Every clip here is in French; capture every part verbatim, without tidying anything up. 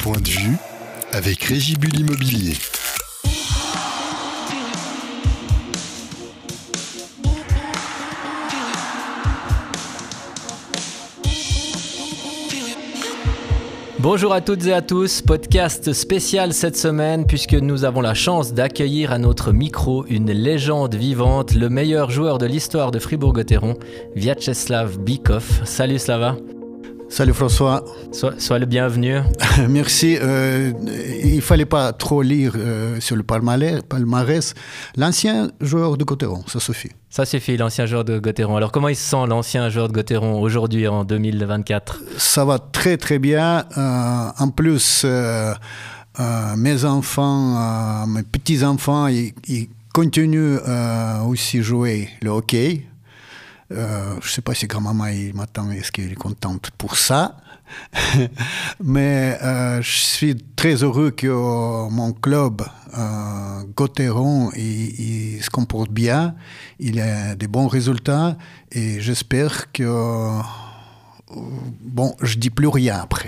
Point de vue avec Régibule Immobilier. Bonjour à toutes et à tous, podcast spécial cette semaine puisque nous avons la chance d'accueillir à notre micro une légende vivante, le meilleur joueur de l'histoire de Fribourg-Gotteron, Vyacheslav Bykov. Salut Slava. Salut François. Sois, sois le bienvenu. Merci. Euh, il ne fallait pas trop lire euh, sur le palmarès. L'ancien joueur de Gotteron, ça suffit. Ça suffit, l'ancien joueur de Gotteron. Alors comment il se sent, l'ancien joueur de Gotteron, aujourd'hui en deux mille vingt-quatre ? Ça va très très bien. Euh, en plus, euh, euh, mes enfants, euh, mes petits-enfants, ils, ils continuent euh, aussi à jouer le hockey. Euh, je ne sais pas si grand-maman il m'attend, est-ce qu'elle est contente pour ça. Mais euh, je suis très heureux que euh, mon club, euh, Gotteron, il, il se comporte bien, il a des bons résultats et j'espère que... Euh, bon, je ne dis plus rien après.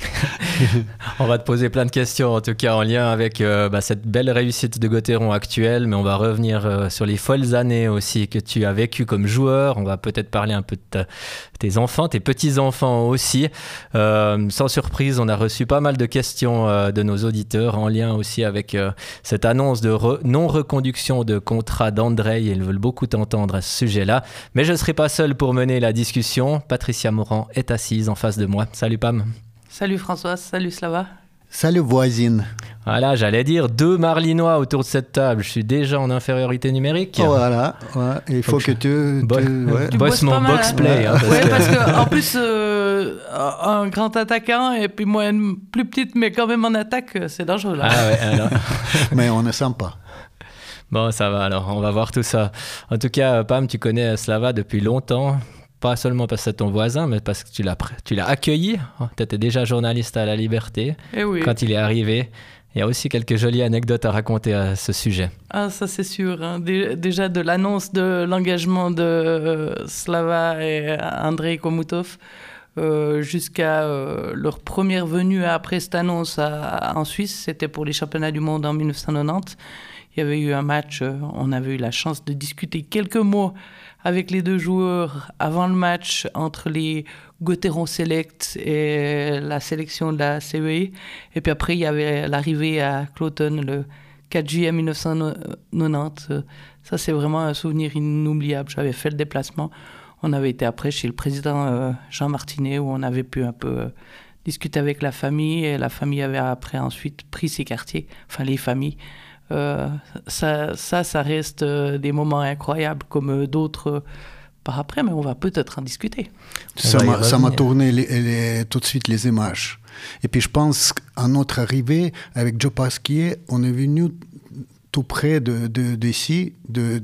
On va te poser plein de questions, en tout cas en lien avec euh, bah, cette belle réussite de Gotteron actuelle, mais on va revenir euh, sur les folles années aussi que tu as vécues comme joueur. On va peut-être parler un peu de ta, tes enfants, tes petits-enfants aussi. Euh, sans surprise, on a reçu pas mal de questions euh, de nos auditeurs en lien aussi avec euh, cette annonce de re- non-reconduction de contrat d'Andrei. Ils veulent beaucoup t'entendre à ce sujet-là. Mais je ne serai pas seul pour mener la discussion. Patricia Morand est assise en face de moi. Salut Pam. Salut François, salut Slava. Salut voisine. Voilà, j'allais dire deux Marlinois autour de cette table. Je suis déjà en infériorité numérique. Oh, voilà, ouais. Il faut que tu... Bo- tu, ouais. tu bosses mon box hein. play. Ouais, Hein, parce ouais, que... parce qu'en plus, euh, un grand attaquant et puis moi une plus petite, mais quand même en attaque, c'est dangereux là. Ah ouais, alors... Mais on est sympa. Bon, ça va alors, on va voir tout ça. En tout cas, Pam, tu connais Slava depuis longtemps. Pas seulement parce que c'est ton voisin, mais parce que tu l'as, tu l'as accueilli. Tu étais déjà journaliste à La Liberté Et oui. Quand il est arrivé. Il y a aussi quelques jolies anecdotes à raconter à ce sujet. Ah, ça c'est sûr. Hein. Dé- déjà de l'annonce de l'engagement de euh, Slava et Andrei Komutov euh, jusqu'à euh, leur première venue après cette annonce à, en Suisse, c'était pour les championnats du monde en dix-neuf cent quatre-vingt-dix. Il y avait eu un match, euh, on avait eu la chance de discuter quelques mots avec les deux joueurs avant le match entre les Gotteron Select et la sélection de la C E I. Et puis après, il y avait l'arrivée à Cloton le quatre juillet dix-neuf cent quatre-vingt-dix. Ça, c'est vraiment un souvenir inoubliable. J'avais fait le déplacement. On avait été après chez le président euh, Jean Martinet où on avait pu un peu euh, discuter avec la famille. Et la famille avait après ensuite pris ses quartiers, enfin les familles. Euh, ça, ça, ça reste euh, des moments incroyables comme euh, d'autres euh, par après, mais on va peut-être en discuter. Ça m'a, ça m'a tourné les, les, tout de suite les images. Et puis je pense qu'à notre arrivée, avec Joe Pasquier, on est venu tout près de, de, d'ici, de,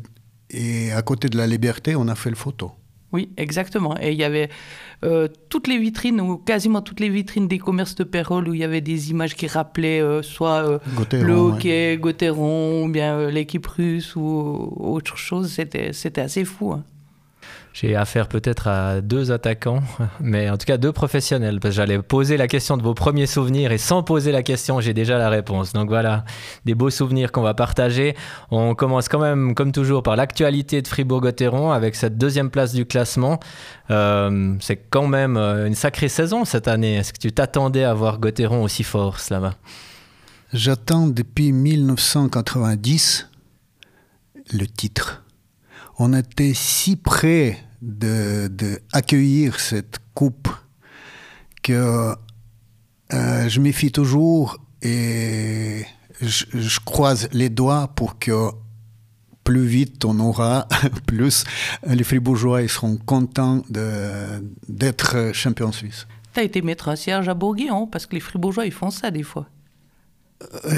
et à côté de la Liberté, on a fait le photo. Oui, exactement. Et il y avait euh, toutes les vitrines, ou quasiment toutes les vitrines des commerces de Pérol où il y avait des images qui rappelaient euh, soit euh, Gotteron, le hockey, ouais. Gotteron, ou bien euh, l'équipe russe ou autre chose. C'était, c'était assez fou. Hein. J'ai affaire peut-être à deux attaquants, mais en tout cas deux professionnels, parce que j'allais poser la question de vos premiers souvenirs et sans poser la question, j'ai déjà la réponse. Donc voilà, des beaux souvenirs qu'on va partager. On commence quand même, comme toujours, par l'actualité de Fribourg-Gotteron avec cette deuxième place du classement. Euh, c'est quand même une sacrée saison cette année. Est-ce que tu t'attendais à voir Gotteron aussi fort, Slava ? J'attends depuis dix-neuf cent quatre-vingt-dix le titre. On était si près de, de accueillir cette coupe que euh, je m'y fie toujours et je, je croise les doigts pour que plus vite on aura, plus les Fribourgeois ils seront contents de, d'être champions suisses. Tu as été mettre un cierge à Bourguignon, parce que les Fribourgeois ils font ça des fois. Euh,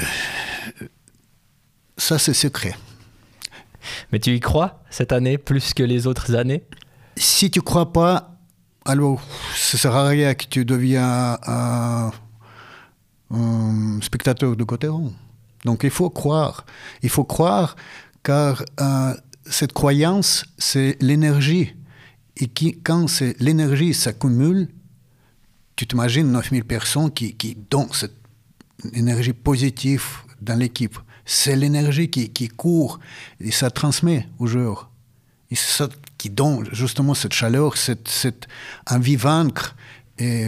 ça c'est secret. Mais tu y crois cette année plus que les autres années ? Si tu ne crois pas, alors ce ne sert à rien que tu deviens un, un spectateur de Gotteron. Donc il faut croire. Il faut croire car euh, cette croyance, c'est l'énergie. Et qui, quand c'est, l'énergie s'accumule, tu t'imagines neuf mille personnes qui, qui donnent cette énergie positive dans l'équipe. C'est l'énergie qui, qui court et ça transmet aux joueurs. Et c'est ça qui donne justement cette chaleur, cette, cette envie de vaincre. Et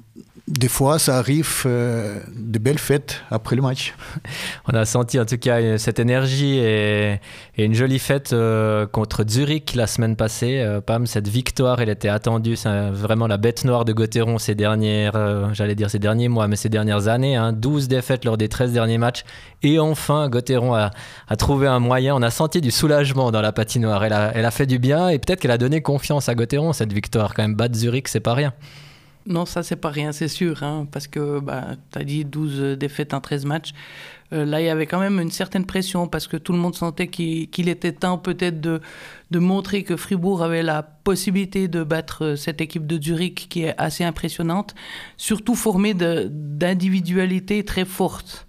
des fois, ça arrive euh, de belles fêtes après le match. On a senti en tout cas cette énergie et, et une jolie fête euh, contre Zurich la semaine passée. Euh, Pam, cette victoire, elle était attendue. C'est vraiment la bête noire de Gauthieron ces dernières, euh, j'allais dire ces derniers mois, mais ces dernières années. Hein, douze défaites lors des treize derniers matchs. Et enfin, Gauthieron a, a trouvé un moyen. On a senti du soulagement dans la patinoire. Elle a, elle a fait du bien et peut-être qu'elle a donné confiance à Gauthieron, cette victoire. Quand même, battre Zurich, c'est pas rien. Non, ça, c'est pas rien, c'est sûr, hein, parce que bah, tu as dit douze défaites en treize matchs. Euh, là, il y avait quand même une certaine pression, parce que tout le monde sentait qu'il, qu'il était temps peut-être de, de montrer que Fribourg avait la possibilité de battre cette équipe de Zurich, qui est assez impressionnante, surtout formée de, d'individualités très fortes.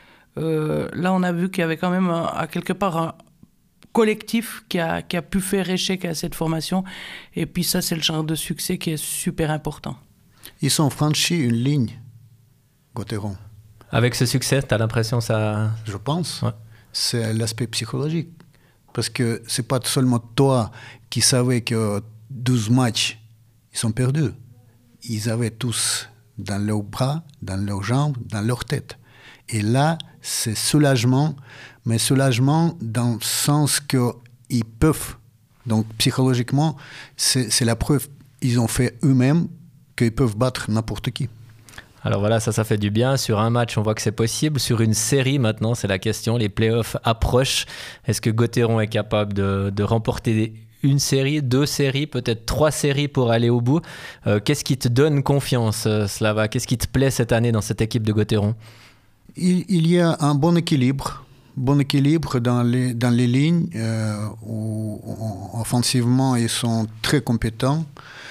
Euh, là, on a vu qu'il y avait quand même, à quelque part, un collectif qui a, qui a pu faire échec à cette formation. Et puis ça, c'est le genre de succès qui est super important. Ils ont franchi une ligne, Gauthieron. Avec ce succès, tu as l'impression ça... Je pense. Ouais. C'est l'aspect psychologique. Parce que ce n'est pas seulement toi qui savais que douze matchs, ils sont perdus. Ils avaient tous dans leurs bras, dans leurs jambes, dans leur tête. Et là, c'est soulagement, mais soulagement dans le sens qu'ils peuvent. Donc psychologiquement, c'est, c'est la preuve. Ils ont fait eux-mêmes qu'ils peuvent battre n'importe qui. Alors voilà, ça, ça fait du bien. Sur un match, on voit que c'est possible. Sur une série, maintenant, c'est la question. Les playoffs approchent. Est-ce que Gauthieron est capable de, de remporter une série, deux séries, peut-être trois séries pour aller au bout? euh, Qu'est-ce qui te donne confiance, Slava? Qu'est-ce qui te plaît cette année dans cette équipe de Gauthieron? il, il y a un bon équilibre. Bon équilibre dans les, dans les lignes. Euh, où, où, offensivement, ils sont très compétents.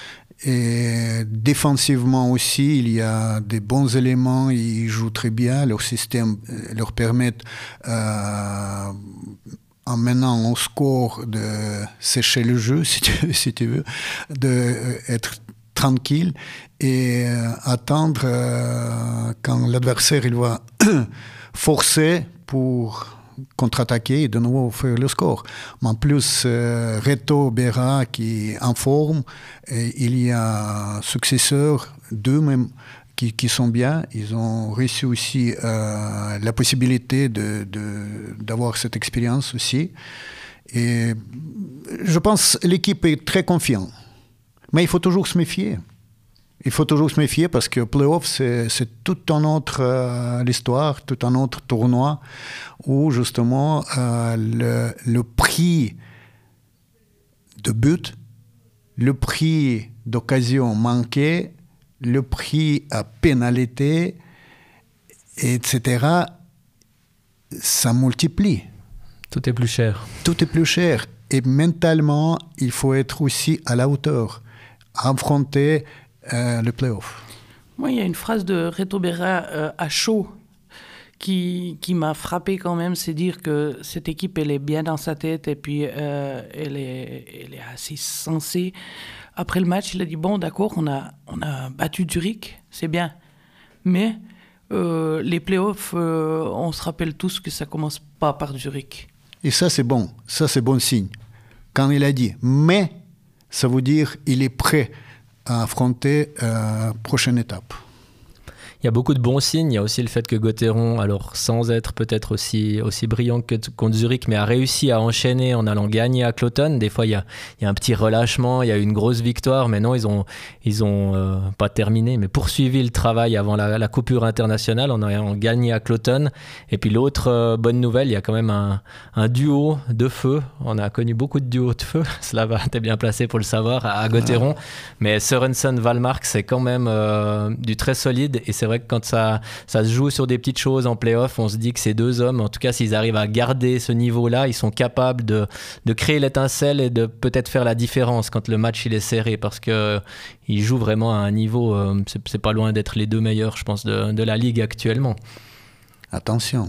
Et défensivement aussi, il y a des bons éléments, ils jouent très bien, leur système leur permet, euh, en menant au score, de sécher le jeu, si tu, si tu veux, d'être tranquille et euh, attendre euh, quand l'adversaire il va forcer pour contre-attaquer et de nouveau faire le score. Mais en plus, euh, Reto Berra qui est en forme, et il y a successeurs d'eux-mêmes qui, qui sont bien. Ils ont réussi aussi euh, la possibilité de, de, d'avoir cette expérience aussi. Et je pense que l'équipe est très confiante. Mais il faut toujours se méfier. Il faut toujours se méfier parce que playoff, c'est, c'est tout un autre euh, l'histoire, tout un autre tournoi où justement euh, le, le prix de but, le prix d'occasion manquée, le prix à pénalité, et cetera, ça multiplie. Tout est plus cher. Tout est plus cher. Et mentalement, il faut être aussi à la hauteur, affronter Euh, le play-off. Moi, il y a une phrase de Reto Berra euh, à chaud qui, qui m'a frappé quand même, c'est dire que cette équipe, elle est bien dans sa tête et puis euh, elle, est, elle est assez sensée. Après le match, il a dit, bon, d'accord, on a, on a battu Zurich, c'est bien, mais euh, les play-offs, euh, on se rappelle tous que ça commence pas par Zurich. Et ça, c'est bon, ça, c'est bon signe. Quand il a dit, mais, ça veut dire il est prêt à affronter la euh, prochaine étape. Il y a beaucoup de bons signes. Il y a aussi le fait que Gauthieron, alors sans être peut-être aussi, aussi brillant que t- contre Zurich, mais a réussi à enchaîner en allant gagner à Cloton. Des fois, il y a, il y a un petit relâchement, il y a eu une grosse victoire, mais non, ils ont, ils ont euh, pas terminé, mais poursuivi le travail avant la, la coupure internationale en ayant gagné à Cloton. Et puis l'autre euh, bonne nouvelle, il y a quand même un, un duo de feu. On a connu beaucoup de duos de feu. Slava, t'es bien placé pour le savoir, à, à Gauthieron. Ah. Mais Sørensen-Wallmark, c'est quand même euh, du très solide. Et c'est vrai que quand ça, ça se joue sur des petites choses en play-off, on se dit que ces deux hommes, en tout cas s'ils arrivent à garder ce niveau-là, ils sont capables de, de créer l'étincelle et de peut-être faire la différence quand le match il est serré, parce qu'ils jouent vraiment à un niveau, euh, c'est, c'est pas loin d'être les deux meilleurs, je pense, de, de la Ligue actuellement. Attention,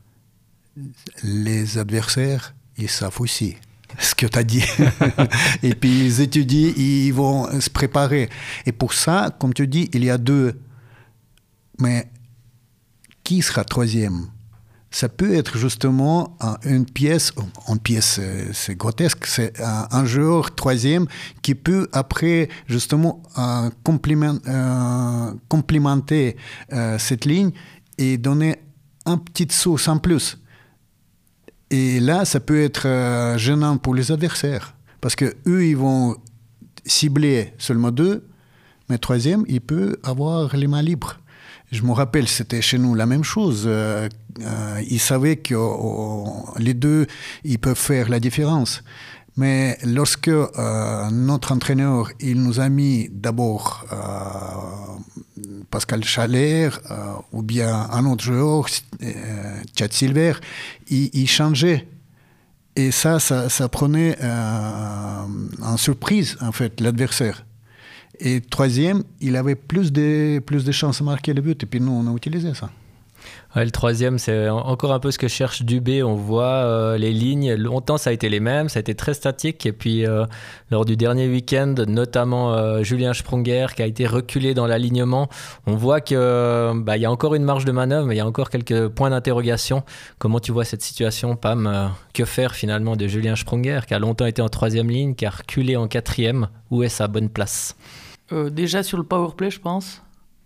les adversaires, ils savent aussi ce que tu as dit. Et puis ils étudient, ils vont se préparer. Et pour ça, comme tu dis, il y a deux. Mais qui qui sera troisième? Ça peut être justement une pièce, une pièce c'est grotesque, c'est un, un joueur troisième qui peut après justement euh, compliment, euh, complimenter euh, cette ligne et donner un petit source en plus. Et là, ça peut être euh, gênant pour les adversaires parce que eux, ils vont cibler seulement deux, mais troisième, il peut avoir les mains libres. Je me rappelle, c'était chez nous la même chose. Euh, euh, ils savaient que oh, les deux, ils peuvent faire la différence. Mais lorsque euh, notre entraîneur, il nous a mis d'abord euh, Pascal Chaler euh, ou bien un autre joueur, euh, Chad Silver, il, il changeait. Et ça, ça, ça prenait euh, en surprise, en fait, l'adversaire. Et troisième, il avait plus de, plus de chances de marquer le but. Et puis nous, on a utilisé ça. Ouais, le troisième, c'est encore un peu ce que cherche Dubé. On voit euh, les lignes. Longtemps, ça a été les mêmes. Ça a été très statique. Et puis, euh, lors du dernier week-end, notamment euh, Julien Sprunger, qui a été reculé dans l'alignement, on voit qu'il bah, y a encore une marge de manœuvre, mais il y a encore quelques points d'interrogation. Comment tu vois cette situation, Pam? euh, Que faire finalement de Julien Sprunger, qui a longtemps été en troisième ligne, qui a reculé en quatrième? Où est sa bonne place? Euh, déjà sur le powerplay, je pense.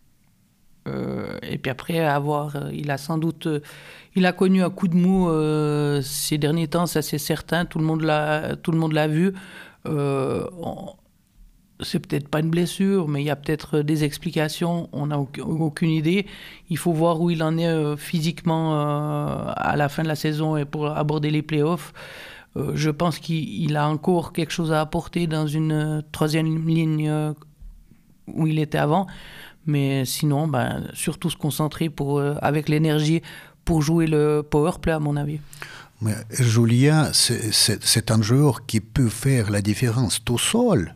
Euh, et puis après, à voir, euh, il a sans doute... Euh, il a connu un coup de mou euh, ces derniers temps, ça c'est certain. Tout le monde l'a, tout le monde l'a vu. Euh, on, c'est peut-être pas une blessure, mais il y a peut-être des explications. On n'a aucune, aucune idée. Il faut voir où il en est euh, physiquement euh, à la fin de la saison et pour aborder les playoffs. Euh, je pense qu'il a encore quelque chose à apporter dans une euh, troisième ligne euh, où il était avant, mais sinon, ben, surtout se concentrer pour, euh, avec l'énergie pour jouer le powerplay, à mon avis. Mais Julien, c'est, c'est, c'est un joueur qui peut faire la différence tout seul.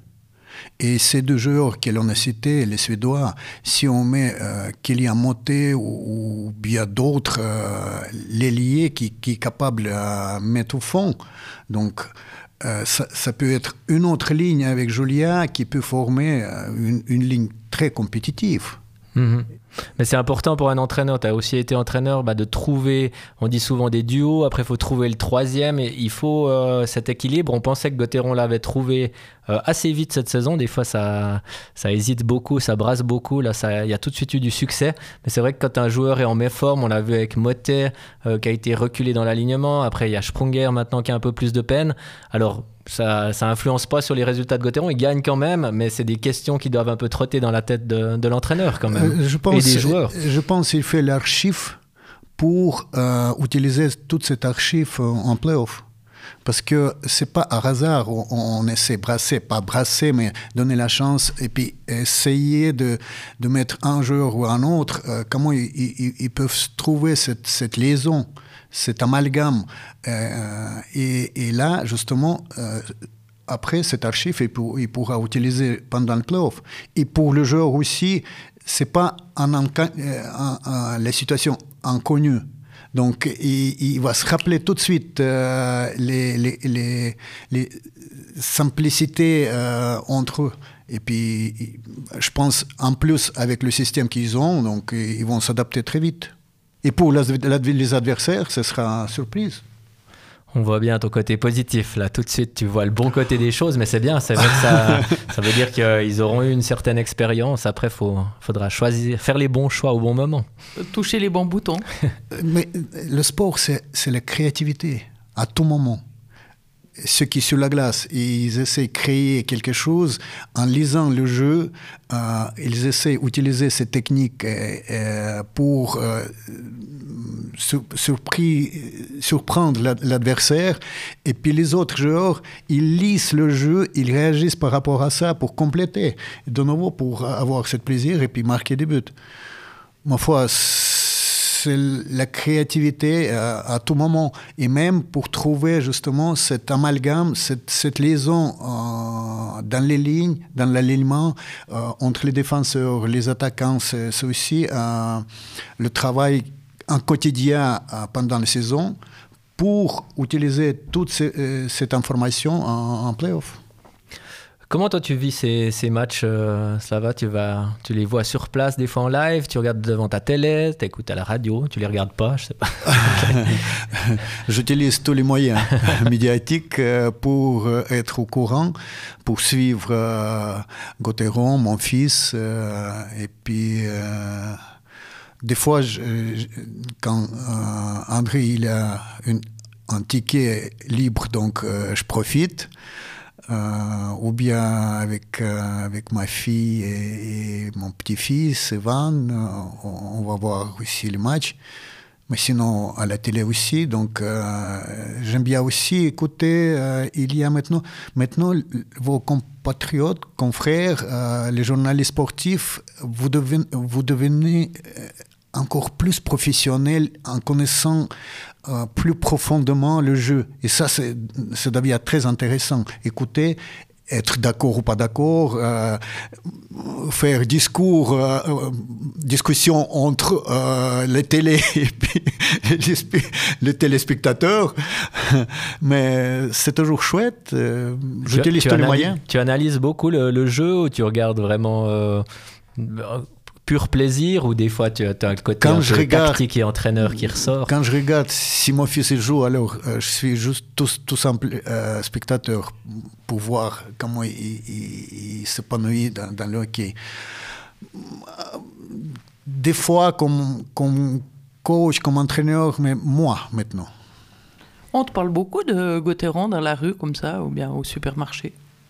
Et ces deux joueurs que l'on a cités, les Suédois, si on met euh, Kylian Motet ou, ou bien d'autres, euh, l'ailier qui, qui est capable de mettre au fond, donc Euh, ça, ça peut être une autre ligne avec Julien qui peut former euh, une, une ligne très compétitive. Mmh. Mais c'est important pour un entraîneur, tu as aussi été entraîneur, bah, de trouver, on dit souvent des duos, après il faut trouver le troisième, et il faut euh, cet équilibre. On pensait que Gauthieron l'avait trouvé euh, assez vite cette saison, des fois ça, ça hésite beaucoup, ça brasse beaucoup, là il y a tout de suite eu du succès, mais c'est vrai que quand un joueur est en méforme, on l'a vu avec Motet euh, qui a été reculé dans l'alignement, après il y a Sprunger maintenant qui a un peu plus de peine, alors ça ça influence pas sur les résultats de Gauthieron, il gagne quand même, mais c'est des questions qui doivent un peu trotter dans la tête de, de l'entraîneur quand même, euh, je pense, et des joueurs. Je pense qu'il fait l'archive pour euh, utiliser toute cette archive en play-off. Parce que c'est pas à hasard, on, on essaie de brasser, pas brasser, mais donner la chance et puis essayer de, de mettre un joueur ou un autre, euh, comment ils, ils, ils peuvent trouver cette, cette liaison, cet amalgame. Euh, et, et là, justement, euh, après cette archive, il, pour, il pourra utiliser pendant le playoff. Et pour le joueur aussi, c'est pas un, un, un, un, la situation inconnue. Donc, il, il va se rappeler tout de suite euh, les, les, les, les simplicités euh, entre eux. Et puis, je pense, en plus, avec le système qu'ils ont, donc, ils vont s'adapter très vite. Et pour la, la, les adversaires, ce sera une surprise. On voit bien ton côté positif, là, tout de suite, tu vois le bon côté des choses, mais c'est bien, c'est vrai que ça, ça veut dire qu'ils auront eu une certaine expérience, après, il faut, faudra choisir, faire les bons choix au bon moment. Toucher les bons boutons. Mais le sport, c'est, c'est la créativité, à tout moment. Ceux qui sur la glace, ils essaient de créer quelque chose en lisant le jeu, euh, ils essaient d'utiliser ces techniques euh, pour euh, surpris, surprendre l'adversaire, et puis les autres joueurs, ils lisent le jeu, ils réagissent par rapport à ça pour compléter, de nouveau pour avoir ce plaisir et puis marquer des buts. Ma foi, c'est la créativité à, à tout moment, et même pour trouver justement cet amalgame, cette, cette liaison euh, dans les lignes, dans l'alignement euh, entre les défenseurs, les attaquants. C'est, c'est aussi euh, le travail en quotidien euh, pendant la saison pour utiliser toute ces, euh, cette information en, en play-off. Comment toi tu vis ces, ces matchs, euh, Slava, tu, vas, tu les vois sur place des fois en live, tu regardes devant ta télé, tu écoutes à la radio, tu les regardes pas, je sais pas. J'utilise tous les moyens médiatiques pour être au courant, pour suivre euh, Gauthieron, mon fils, euh, et puis euh, des fois, je, je, quand euh, André il a une, un ticket libre, donc euh, je profite. Euh, ou bien avec, euh, avec ma fille et, et mon petit-fils, Evan, euh, on, on va voir aussi le match. Mais sinon, à la télé aussi. Donc, euh, j'aime bien aussi écouter. Euh, il y a maintenant, maintenant vos compatriotes, confrères, euh, les journalistes sportifs, vous devenez, vous devenez encore plus professionnels en connaissant euh, plus profondément le jeu. Et ça, c'est, ça devient très intéressant. Écouter, être d'accord ou pas d'accord, euh, faire discours, euh, discussion entre euh, les télés et puis les, les téléspectateurs. Mais c'est toujours chouette. Euh, j'utilise tous les moyens. Tu analyses beaucoup le, le jeu ou tu regardes vraiment euh, pur plaisir ou des fois tu as un côté quand un je peu regarde, tactique et entraîneur qui ressort? Quand je regarde, si mon fils joue, alors euh, je suis juste tout, tout simple euh, spectateur pour voir comment il, il, il s'épanouit dans, dans le hockey. Des fois, comme, comme coach, comme entraîneur, mais moi maintenant. On te parle beaucoup de Gauthieron dans la rue comme ça ou bien au supermarché?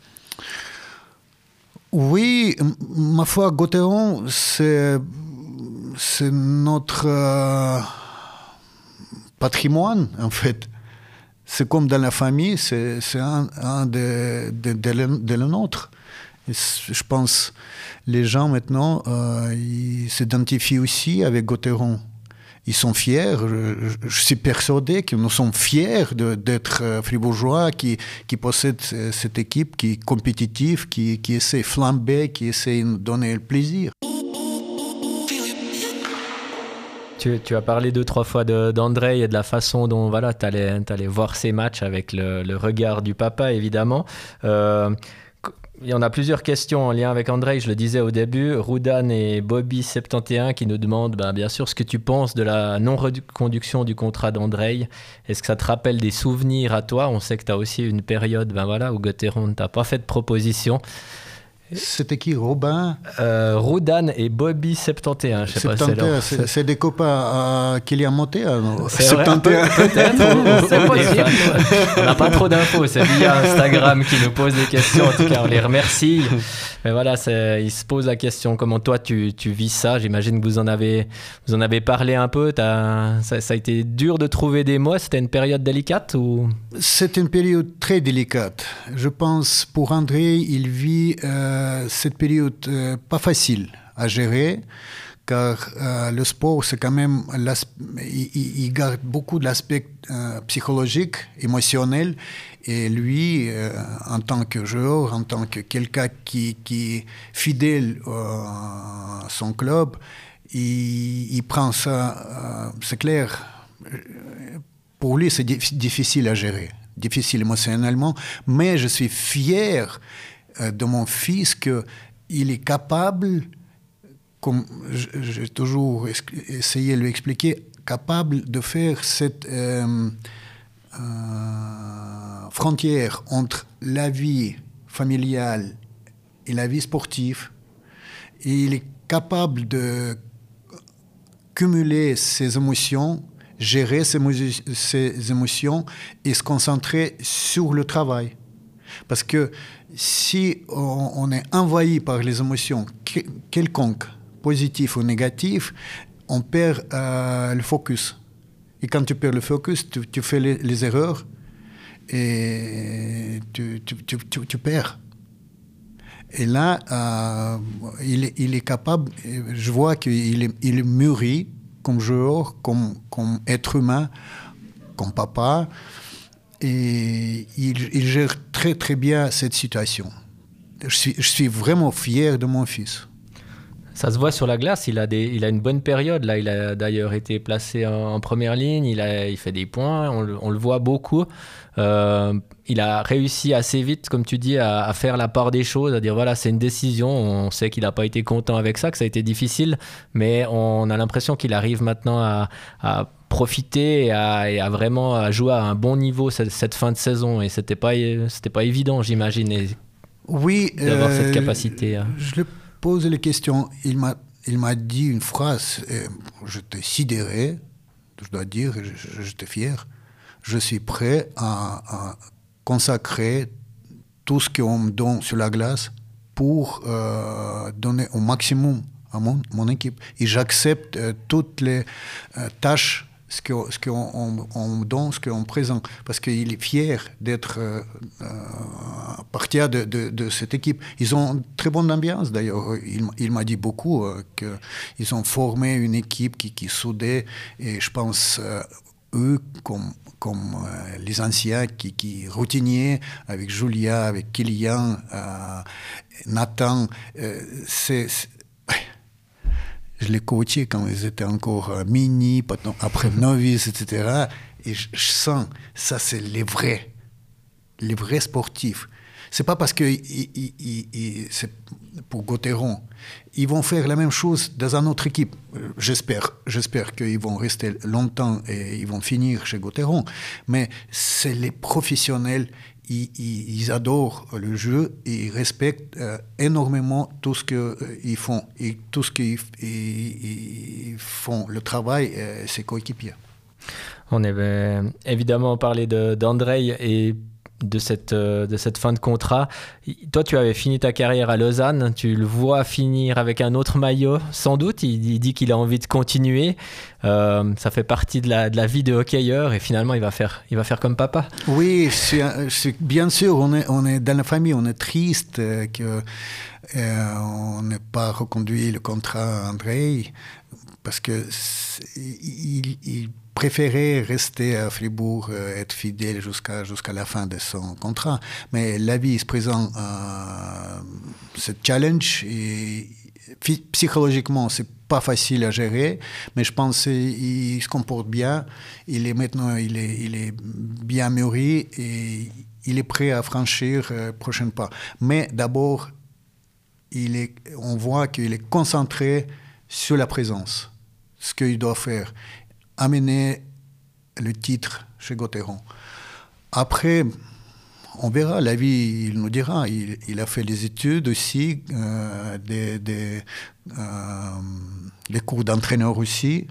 Oui, ma foi, Gauthieron, c'est, c'est notre euh, patrimoine, en fait. C'est comme dans la famille, c'est, c'est un, un de, de, de, le, de le nôtre. Et je pense les gens maintenant, euh, ils s'identifient aussi avec Gauthieron. Ils sont fiers, je, je suis persuadé que nous sommes fiers de, d'être fribourgeois, qui, qui possèdent cette équipe, qui est compétitive, qui, qui essaie de flamber, qui essaie de nous donner le plaisir. Tu, tu as parlé deux, trois fois de, d'André et de la façon dont voilà, tu allais, t'allais voir ces matchs avec le, le regard du papa, évidemment. Euh, Il y en a plusieurs questions en lien avec André, je le disais au début. Roudan et Bobby soixante et un qui nous demandent ben, bien sûr ce que tu penses de la non-reconduction du contrat d'André. Est-ce que ça te rappelle des souvenirs à toi? On sait que tu as aussi une période ben, voilà, où Gauthieron ne t'a pas fait de proposition. C'était qui, Robin euh, Roudan et Bobby soixante et un, je sais pas soixante et un, c'est, c'est des copains à Kylian Monté, c'est soixante et un. Vrai, peut-être, c'est possible. On n'a pas trop d'infos, c'est via Instagram qui nous pose des questions, en tout cas on les remercie. Mais voilà, c'est, ils se posent la question, comment toi tu, tu vis ça? J'imagine que vous en avez, vous en avez parlé un peu, ça, ça a été dur de trouver des mots, c'était une période délicate ou... C'est une période très délicate. Je pense pour André, il vit euh, cette période euh, pas facile à gérer, car euh, le sport, c'est quand même, il, il garde beaucoup de l'aspect euh, psychologique, émotionnel, et lui, euh, en tant que joueur, en tant que quelqu'un qui, qui est fidèle euh, à son club, il, il prend ça, euh, c'est clair. Pour lui, c'est difficile à gérer, difficile émotionnellement, mais je suis fier euh, de mon fils qu'il est capable, comme j'ai toujours essayé de lui expliquer, capable de faire cette euh, euh, frontière entre la vie familiale et la vie sportive. Et il est capable de cumuler ses émotions, gérer ses, ses émotions et se concentrer sur le travail. Parce que si on, on est envahi par les émotions quelconques, positif ou négatif, on perd euh, le focus. Et quand tu perds le focus, tu, tu fais les, les erreurs et tu, tu, tu, tu, tu perds. Et là, euh, il, il est capable, je vois qu'il est, il est mûri comme joueur, comme, comme être humain, comme papa, et il, il gère très très bien cette situation. Je suis, je suis vraiment fier de mon fils. Ça se voit sur la glace, il a, des, il a une bonne période. Là, il a d'ailleurs été placé en, en première ligne, il, a, il fait des points, on, le- on le voit beaucoup. Euh, il a réussi assez vite, comme tu dis, à, à faire la part des choses, à dire voilà, c'est une décision. On sait qu'il n'a pas été content avec ça, que ça a été difficile, mais on a l'impression qu'il arrive maintenant à, à profiter et à, et à vraiment à jouer à un bon niveau cette, cette fin de saison. Et c'était pas, c'était pas évident, j'imagine, et Oui, d'avoir euh, cette capacité. à- je lui pose la question. Il m'a, il m'a dit une phrase. euh, J'étais sidéré, je dois dire, je- j'étais fier. Je suis prêt à, à consacrer tout ce qu'on me donne sur la glace pour euh, donner au maximum à mon, mon équipe. Et j'accepte euh, toutes les euh, tâches, ce qu'on ce qu'on on, on me donne, ce qu'on me présente, parce qu'il est fier d'être euh, euh, partir de, de, de cette équipe. Ils ont une très bonne ambiance, d'ailleurs. Il, il m'a dit beaucoup euh, qu'ils ont formé une équipe qui, qui est soudée, et je pense, euh, eux, comme, comme euh, les anciens qui, qui routiniers, avec Julia, avec Kylian, euh, Nathan, euh, c'est... c'est je les coachais quand ils étaient encore euh, mini, après novice, et cetera. Et je, je sens, ça c'est les vrais, les vrais sportifs. C'est pas parce que ils, ils, ils, c'est pour Gauthieron, ils vont faire la même chose dans une autre équipe. J'espère, j'espère qu'ils vont rester longtemps et ils vont finir chez Gauthieron. Mais c'est les professionnels. Ils, ils, ils adorent le jeu et ils respectent euh, énormément tout ce qu'ils euh, font. Et tout ce qu'ils ils, ils font, le travail, euh, c'est coéquipiers. On avait évidemment parlé de, d'Andrei et de cette, euh, de cette fin de contrat. Toi, tu avais fini ta carrière à Lausanne. Tu le vois finir avec un autre maillot, sans doute. Il, il dit qu'il a envie de continuer. Euh, ça fait partie de la, de la vie de hockeyeur et finalement, il va faire, il va faire comme papa. Oui, c'est, c'est, bien sûr, on est, on est dans la famille, on est triste euh, qu'on euh, n'ait pas reconduit le contrat à Andrei parce que il, il préférait rester à Fribourg, euh, être fidèle jusqu'à, jusqu'à la fin de son contrat. Mais la vie se présente euh, ce challenge et psychologiquement, c'est pas facile à gérer, mais je pense qu'il se comporte bien. Il est maintenant, il est, il est bien mûri et il est prêt à franchir le euh, prochain pas. Mais d'abord, il est, on voit qu'il est concentré sur la présence, ce qu'il doit faire, amener le titre chez Gauthieron. Après, on verra, la vie, il nous dira. Il, il a fait des études aussi, euh, des, des, euh, des cours d'entraîneur aussi.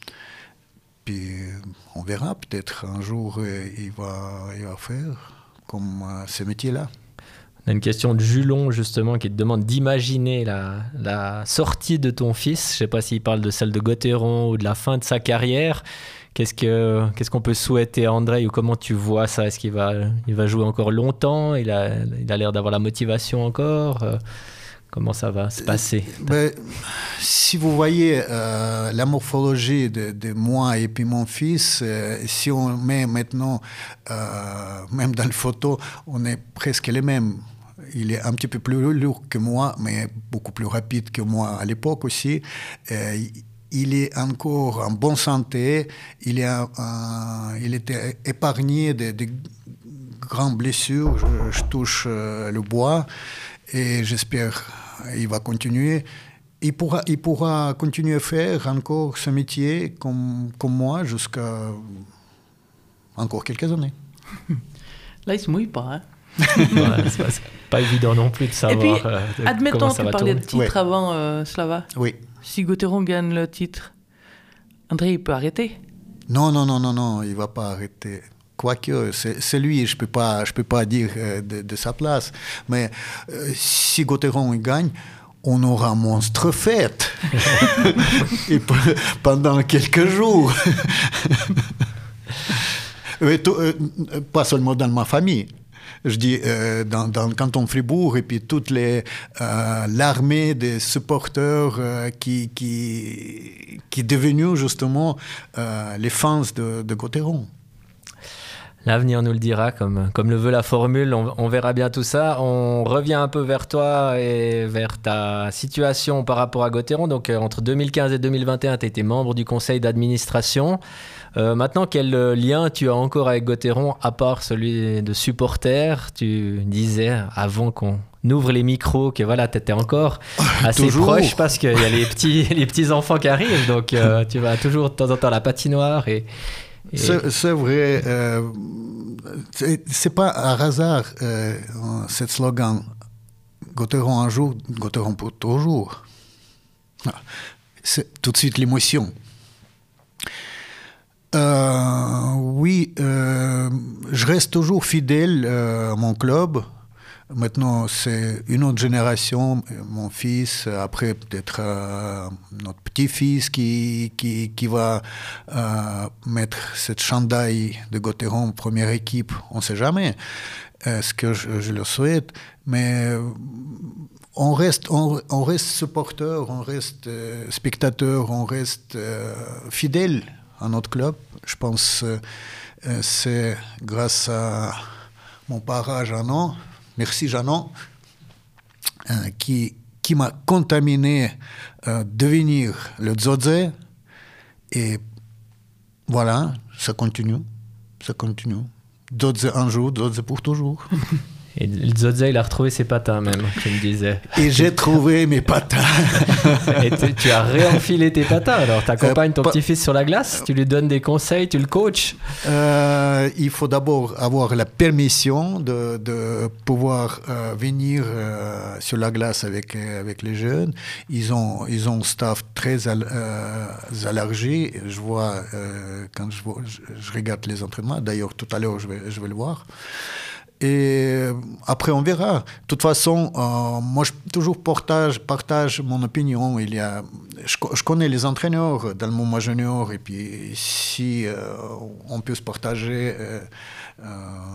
Puis on verra, peut-être un jour, il va, il va faire comme euh, ce métier-là. On a une question de Julon, justement, qui te demande d'imaginer la, la sortie de ton fils. Je ne sais pas s'il parle de celle de Gauthieron ou de la fin de sa carrière. Qu'est-ce, que, qu'est-ce qu'on peut souhaiter à Andrei ou comment tu vois ça? Est-ce qu'il va, il va jouer encore longtemps? Il a, il a l'air d'avoir la motivation encore. Comment ça va se passer? Ben, si vous voyez euh, la morphologie de, de moi et puis mon fils, euh, si on met maintenant, euh, même dans les photos, on est presque les mêmes. Il est un petit peu plus lourd que moi, mais beaucoup plus rapide que moi à l'époque aussi. Euh, il est encore en bonne santé. Il, est, un, il était épargné de, de grandes blessures. Je, je touche euh, le bois et j'espère qu'il va continuer. Il pourra, il pourra continuer à faire encore ce métier comme, comme moi jusqu'à encore quelques années. Là, il ne se mouille pas, hein. Ouais, c'est, pas, c'est pas évident non plus de savoir. Et puis, euh, de admettons comment que ça tu va parlais tourner. de titre Ouais. avant euh, Slava. Oui. Si Gauthieron gagne le titre, Andrei, il peut arrêter. Non, non, non, non, non, il ne va pas arrêter. Quoique, c'est, c'est lui, je ne peux pas, je peux pas dire euh, de, de sa place. Mais euh, si Gauthieron gagne, on aura une monstre fête. Et p- pendant quelques jours. Et tout, euh, pas seulement dans ma famille. Je dis euh, dans, dans le canton de Fribourg et puis toute les, euh, l'armée des supporters euh, qui, qui, qui est devenue justement euh, les fans de, de Gauthieron. L'avenir nous le dira, comme, comme le veut la formule. On, on verra bien tout ça. On revient un peu vers toi et vers ta situation par rapport à Gauthieron. Donc, euh, entre deux mille quinze et deux mille vingt et un, tu étais membre du conseil d'administration. Euh, maintenant, quel lien tu as encore avec Gauthieron, à part celui de supporter? Tu disais, avant qu'on ouvre les micros, que voilà, tu étais encore assez toujours proche, parce qu'il y a les petits, les petits enfants qui arrivent. Donc, euh, tu vas toujours de temps en temps à la patinoire et... Et... C'est, c'est vrai, euh, c'est, c'est pas un hasard, euh, ce slogan Gauthieron un jour, Gauthieron pour toujours. C'est tout de suite l'émotion. Euh, oui, euh, je reste toujours fidèle euh, à mon club. Maintenant, c'est une autre génération, mon fils, après peut-être euh, notre petit-fils qui, qui, qui va euh, mettre cette chandail de Gauthieron en première équipe, on ne sait jamais, euh, ce que je, je le souhaite, mais on reste, on, on reste supporter, on reste euh, spectateur, on reste euh, fidèle à notre club. Je pense que euh, c'est grâce à mon parrain Jeannon, merci Jeannon, euh, qui, qui m'a contaminé à euh, devenir le Dzodze. Et voilà, ça continue, ça continue. Dzodze un jour, Dzodze pour toujours. Et le Dzodze, il a retrouvé ses patins même, tu me disais. Et j'ai trouvé mes patins. Et tu, tu as réenfilé tes patins, alors tu accompagnes ton euh, petit-fils sur la glace, tu lui donnes des conseils, tu le coaches. euh, Il faut d'abord avoir la permission de, de pouvoir euh, venir euh, sur la glace avec, avec les jeunes. Ils ont, ils ont un staff très al, euh, élargi. Je vois, euh, quand je, vois, je, je regarde les entraînements, d'ailleurs tout à l'heure je vais, je vais le voir. Et après, on verra. De toute façon, euh, moi, je toujours partage, partage mon opinion. Il y a, je, je connais les entraîneurs dans le moment junior, et puis si euh, on peut se partager euh, euh,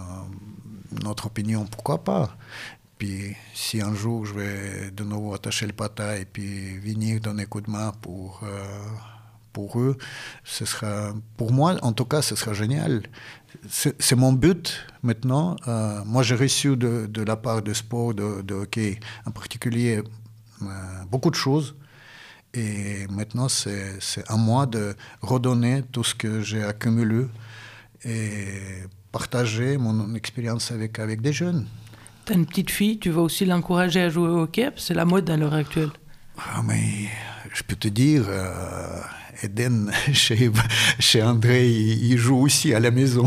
notre opinion, pourquoi pas. Puis si un jour je vais de nouveau attacher le patin et puis venir donner coup de main pour... Euh, pour eux, ce sera, pour moi, en tout cas, ce sera génial. C'est, c'est mon but maintenant. Euh, moi, j'ai reçu de, de la part de sport, de, de hockey en particulier, euh, beaucoup de choses. Et maintenant, c'est, c'est à moi de redonner tout ce que j'ai accumulé et partager mon expérience avec, avec des jeunes. Tu as une petite fille, tu vas aussi l'encourager à jouer au hockey, c'est la mode à l'heure actuelle. Ah, mais je peux te dire... Euh, Eden, chez, chez André, il joue aussi à la maison.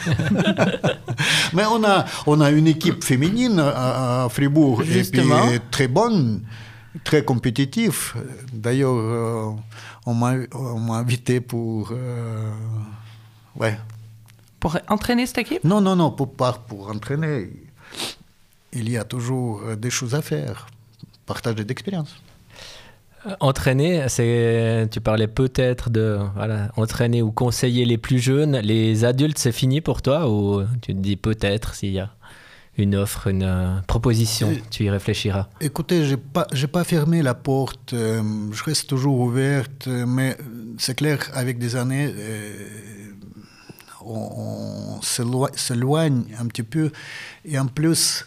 Mais on a, on a une équipe féminine à, à Fribourg, justement. Et puis très bonne, très compétitive. D'ailleurs, euh, on, m'a, on m'a invité pour... Euh, ouais. Pour entraîner cette équipe? Non, non, non, pour, pas pour entraîner. Il y a toujours des choses à faire, partager d'expérience. Entraîner, c'est, tu parlais peut-être de voilà, entraîner ou conseiller les plus jeunes. Les adultes, c'est fini pour toi, ou tu te dis peut-être s'il y a une offre, une euh, proposition, euh, tu y réfléchiras? Écoutez, je n'ai pas, j'ai pas fermé la porte, euh, je reste toujours ouverte, mais c'est clair, avec des années, euh, on, on s'éloigne, s'éloigne un petit peu. Et en plus,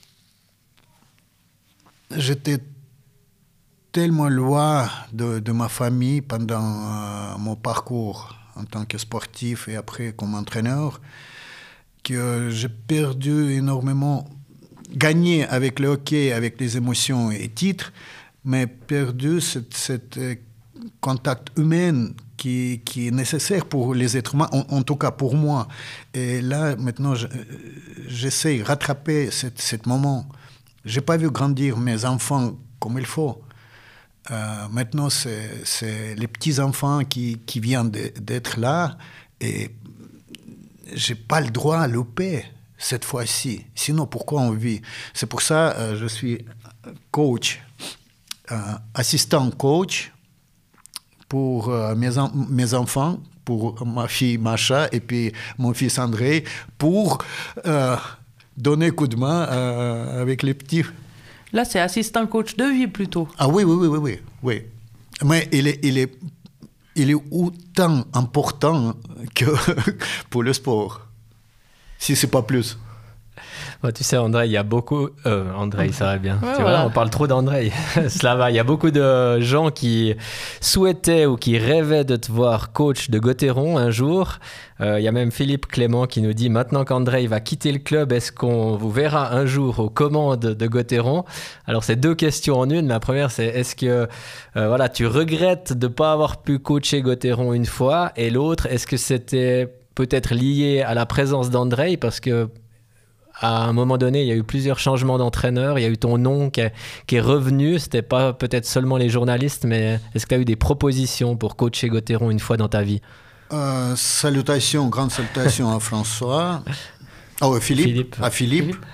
j'étais tellement loin de, de ma famille pendant euh, mon parcours en tant que sportif et après comme entraîneur que j'ai perdu énormément, gagné avec le hockey, avec les émotions et titres, mais perdu cette, cette contact humain qui, qui est nécessaire pour les êtres humains, en, en tout cas pour moi. Et là, maintenant, je, j'essaie de rattraper cet, cet moment. Je n'ai pas vu grandir mes enfants comme il faut. Euh, maintenant, c'est, c'est les petits-enfants qui, qui viennent de, d'être là et je n'ai pas le droit à louper cette fois-ci. Sinon, pourquoi on vit? C'est pour ça que euh, je suis coach, euh, assistant coach pour euh, mes, en, mes enfants, pour ma fille Macha et puis mon fils André, pour euh, donner coup de main euh, avec les petits. Là, c'est assistant coach de vie plutôt. Ah oui, oui, oui, oui, oui. oui. Mais il est, il, est, il est autant important que pour le sport. si c'est pas plus. Bon, tu sais, Andrei, il y a beaucoup... Euh, Andrei, ça va bien. Ouais, tu voilà. vois, on parle trop d'Andrei. Slava, il y a beaucoup de gens qui souhaitaient ou qui rêvaient de te voir coach de Gauthieron un jour. Euh, il y a même Philippe Clément qui nous dit « Maintenant qu'Andrei va quitter le club, est-ce qu'on vous verra un jour aux commandes de Gauthieron ?» Alors, c'est deux questions en une. La première, c'est est-ce que euh, voilà, tu regrettes de ne pas avoir pu coacher Gauthieron une fois? Et l'autre, est-ce que c'était peut-être lié à la présence d'Andrei? Parce que à un moment donné, il y a eu plusieurs changements d'entraîneur. Il y a eu ton nom qui est, qui est revenu. Ce n'était pas peut-être seulement les journalistes, mais est-ce que tu as eu des propositions pour coacher Gauthieron une fois dans ta vie? euh, Salutations, grande salutation à François. Oh, Philippe, Philippe. À Philippe. Philippe.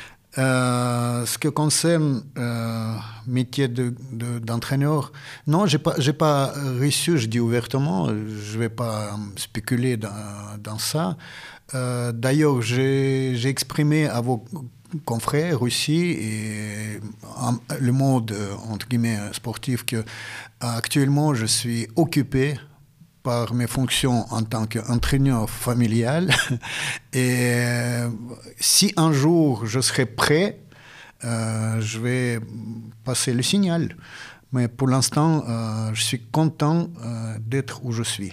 Euh, ce qui concerne euh, métier de, de, d'entraîneur, non, je n'ai pas, j'ai pas reçu, je dis ouvertement, je ne vais pas spéculer dans, dans ça. Euh, d'ailleurs, j'ai, j'ai exprimé à vos confrères aussi et en, le monde entre guillemets sportif que actuellement je suis occupé par mes fonctions en tant qu'entraîneur familial et euh, si un jour je serai prêt, euh, je vais passer le signal. Mais pour l'instant, euh, je suis content euh, d'être où je suis.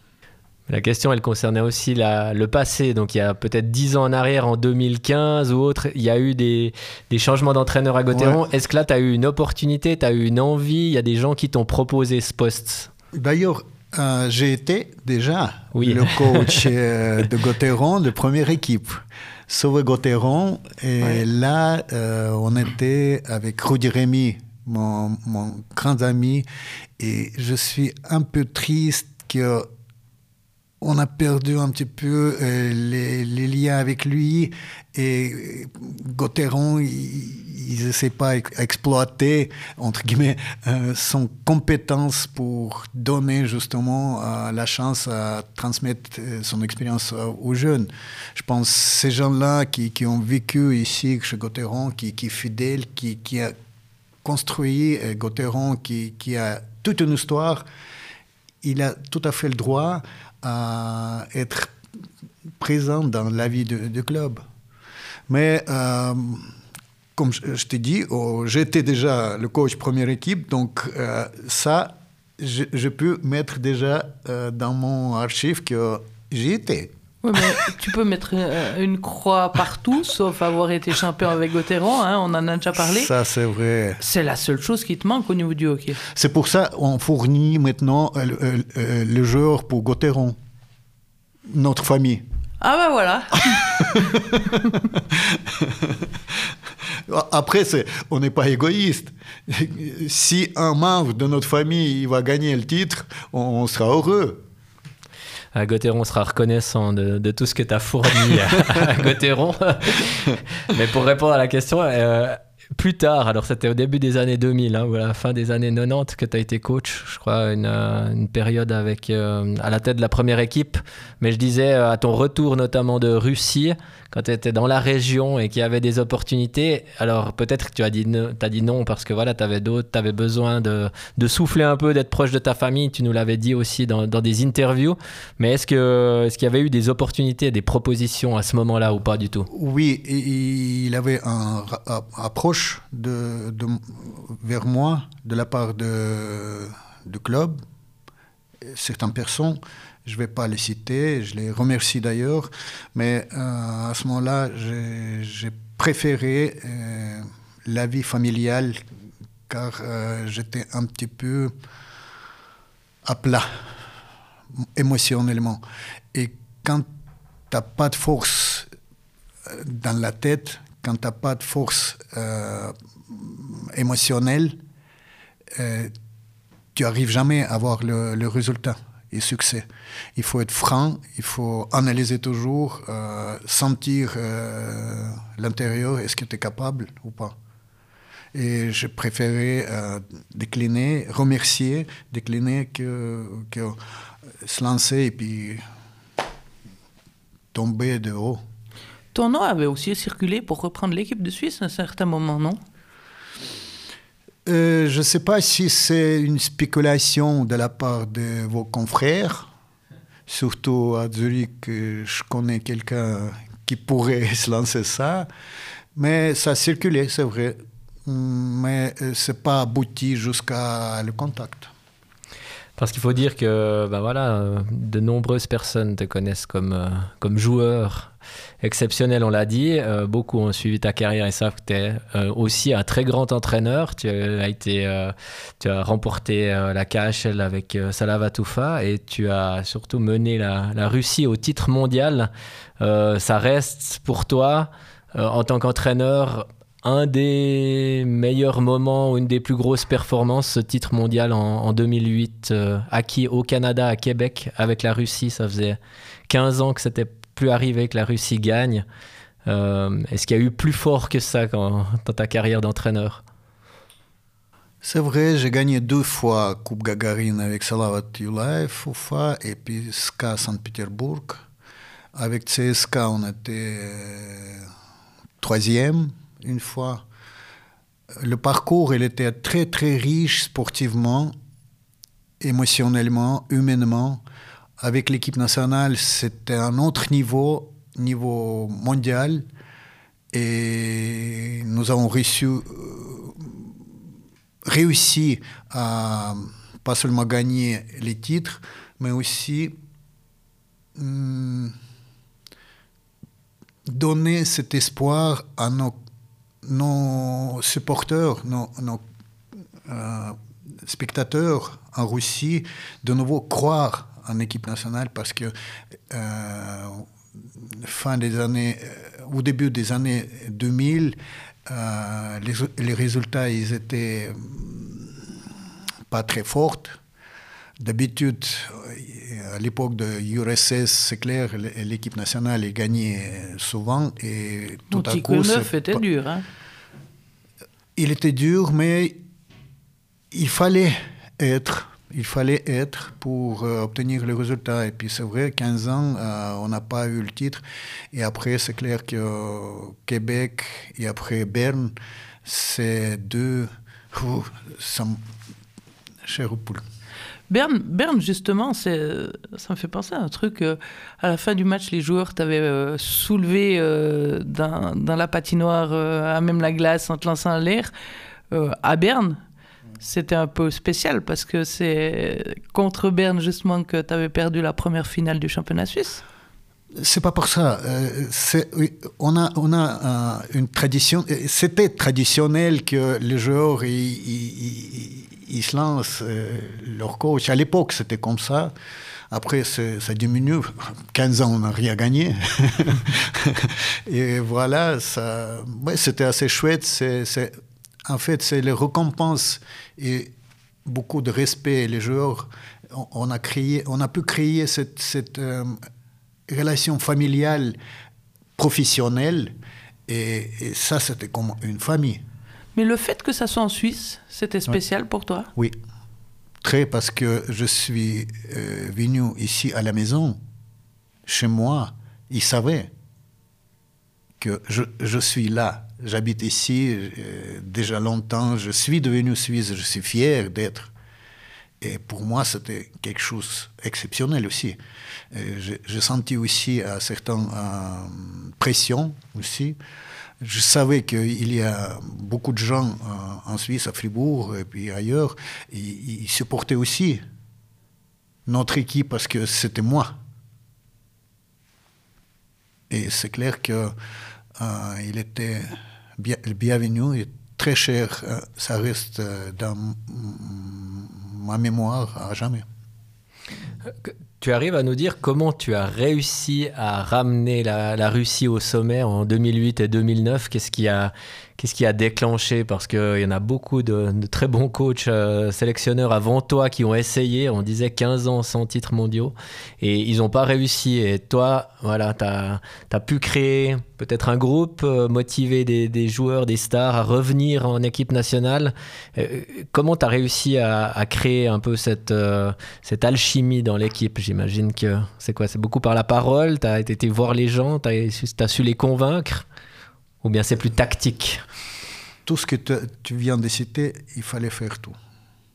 La question, elle concernait aussi la, le passé. Donc, il y a peut-être dix ans en arrière, en deux mille quinze ou autre, il y a eu des, des changements d'entraîneur à Gauthieron. Ouais. Est-ce que là, tu as eu une opportunité, tu as eu une envie? Il y a des gens qui t'ont proposé ce poste? D'ailleurs, euh, j'ai été déjà oui. le coach euh, de Gauthieron, de première équipe. Sauve Gauthieron. Et ouais. là, euh, on était avec Rudy Rémy, mon, mon grand ami. Et je suis un peu triste que on a perdu un petit peu euh, les, les liens avec lui et Gauthieron, il n'essaie pas à exploiter, entre guillemets, euh, son compétence pour donner justement euh, la chance à transmettre euh, son expérience euh, aux jeunes. Je pense que ces gens-là qui, qui ont vécu ici chez Gauthieron, qui, qui est fidèle, qui, qui a construit euh, Gauthieron, qui, qui a toute une histoire, il a tout à fait le droit à être présent dans la vie du, du club. Mais euh, comme je, je t'ai dit, oh, j'étais déjà le coach première équipe, donc euh, ça, je, je peux mettre déjà euh, dans mon archive que j'y étais. Oui, mais tu peux mettre une, une croix partout, sauf avoir été champion avec Gauthieron, hein, on en a déjà parlé. Ça, c'est vrai. C'est la seule chose qui te manque au niveau du hockey. C'est pour ça qu'on fournit maintenant euh, euh, euh, le joueur pour Gauthieron, notre famille. Ah ben voilà. Après, c'est, on n'est pas égoïste. Si un membre de notre famille il va gagner le titre, on, on sera heureux. À Gauthieron sera reconnaissant de, de tout ce que tu as fourni à, à Gauthieron. Mais pour répondre à la question, euh, plus tard, alors c'était au début des années deux mille, hein, ou à la fin des années quatre-vingt-dix que tu as été coach, je crois, une, une période avec, euh, à la tête de la première équipe. Mais je disais, euh, à ton retour notamment de Russie, quand tu étais dans la région et qu'il y avait des opportunités, alors peut-être que tu as dit, ne, t'as dit non parce que voilà, tu avais d'autres, tu avais besoin de, de souffler un peu, d'être proche de ta famille, tu nous l'avais dit aussi dans, dans des interviews. Mais est-ce, que, est-ce qu'il y avait eu des opportunités, des propositions à ce moment-là ou pas du tout? Oui, il avait un approche de, de, vers moi de la part de, du club, certaines personnes. Je ne vais pas les citer, je les remercie d'ailleurs, mais euh, à ce moment-là, j'ai, j'ai préféré euh, la vie familiale car euh, j'étais un petit peu à plat émotionnellement. Et quand tu n'as pas de force dans la tête, quand tu n'as pas de force euh, émotionnelle, euh, tu n'arrives jamais à avoir le, le résultat et succès. Il faut être franc, il faut analyser toujours, euh, sentir euh, l'intérieur, est-ce que tu es capable ou pas. Et je préférais euh, décliner, remercier, décliner que, que se lancer et puis tomber de haut. Ton nom avait aussi circulé pour reprendre l'équipe de Suisse à un certain moment, non ? Euh, je ne sais pas si c'est une spéculation de la part de vos confrères, surtout à Zurich, je connais quelqu'un qui pourrait se lancer ça. Mais ça a circulé, c'est vrai. Mais ce n'est pas abouti jusqu'à le contact. Parce qu'il faut dire que ben voilà, de nombreuses personnes te connaissent comme, euh, comme joueur exceptionnel, on l'a dit. Euh, beaucoup ont suivi ta carrière et savent que tu es euh, aussi un très grand entraîneur. Tu as, été, euh, tu as remporté euh, la K H L avec euh, Salavatoufa et tu as surtout mené la, la Russie au titre mondial. Euh, ça reste pour toi, euh, en tant qu'entraîneur, un des meilleurs moments ou une des plus grosses performances, ce titre mondial en, en deux mille huit, euh, acquis au Canada, à Québec, avec la Russie. Ça faisait quinze ans que c'était plus arrivé que la Russie gagne. Euh, est-ce qu'il y a eu plus fort que ça quand, dans ta carrière d'entraîneur? C'est vrai, j'ai gagné deux fois Coupe Gagarine avec Salavat Yullaev, Ufa, et puis S K A Saint-Pétersbourg. Avec C S K A, on était euh, troisième. Une fois. Le parcours, il était très, très riche sportivement, émotionnellement, humainement. Avec l'équipe nationale, c'était un autre niveau, niveau mondial. Et nous avons réussi, euh, réussi à pas seulement gagner les titres, mais aussi hum, donner cet espoir à nos nos supporters, nos, nos euh, spectateurs en Russie, de nouveau croire en équipe nationale parce que euh, fin des années, euh, au début des années deux mille, euh, les, les résultats ils étaient pas très forts. D'habitude, à l'époque de U R S S, c'est clair, l'équipe nationale est gagnée souvent. Et tout à coup, neuf était pas... dur. Hein? Il était dur, mais il fallait être, il fallait être pour euh, obtenir les résultats. Et puis c'est vrai, quinze ans, euh, on n'a pas eu le titre. Et après, c'est clair que euh, Québec et après Berne, c'est deux... Oh, ça me... Cher poule. Berne, Berne, justement, c'est, ça me fait penser à un truc. Euh, à la fin du match, les joueurs t'avaient euh, soulevé euh, dans, dans la patinoire, euh, à même la glace, en te lançant en l'air. Euh, à Berne, c'était un peu spécial parce que c'est contre Berne, justement, que tu avais perdu la première finale du championnat suisse. C'est pas pour ça. Euh, c'est, oui, on a, on a euh, une tradition. C'était traditionnel que les joueurs ils, ils, ils se lancent euh, leur coach. À l'époque, c'était comme ça. Après, ça diminue. quinze ans, on n'a rien gagné. Et voilà, ça, ouais, c'était assez chouette. C'est, c'est, en fait, c'est les récompenses et beaucoup de respect. Les joueurs, on, on a créé, on a pu créer cette, cette euh, relation familiale, professionnelle, et, et ça, c'était comme une famille. Mais le fait que ça soit en Suisse, c'était spécial oui. pour toi? Oui, très, parce que je suis euh, venu ici à la maison, chez moi, ils savaient que je, je suis là. J'habite ici euh, déjà longtemps, je suis devenu suisse, je suis fier d'être. Et pour moi, c'était quelque chose d'exceptionnel aussi. J'ai, j'ai senti aussi à certaines euh, pressions aussi. Je savais qu'il y a beaucoup de gens euh, en Suisse, à Fribourg et puis ailleurs, ils, ils supportaient aussi notre équipe parce que c'était moi. Et c'est clair qu'il euh, était bien, bienvenu et très cher. Euh, ça reste dans ma mémoire à jamais. Tu arrives à nous dire comment tu as réussi à ramener la, la Russie au sommet en deux mille huit et deux mille neuf? Qu'est-ce qui a, qu'est-ce qui a déclenché? Parce qu'il y en a beaucoup de, de très bons coachs, euh, sélectionneurs avant toi qui ont essayé, on disait quinze ans sans titres mondiaux, et ils n'ont pas réussi. Et toi, voilà, tu as pu créer peut-être un groupe, euh, motiver des, des joueurs, des stars à revenir en équipe nationale. Euh, comment tu as réussi à, à créer un peu cette, euh, cette alchimie dans l'équipe? J'imagine que c'est quoi? C'est beaucoup par la parole? Tu as été voir les gens? Tu as, as su les convaincre? Ou bien c'est plus tactique? Tout ce que te, tu viens de citer, il fallait faire tout.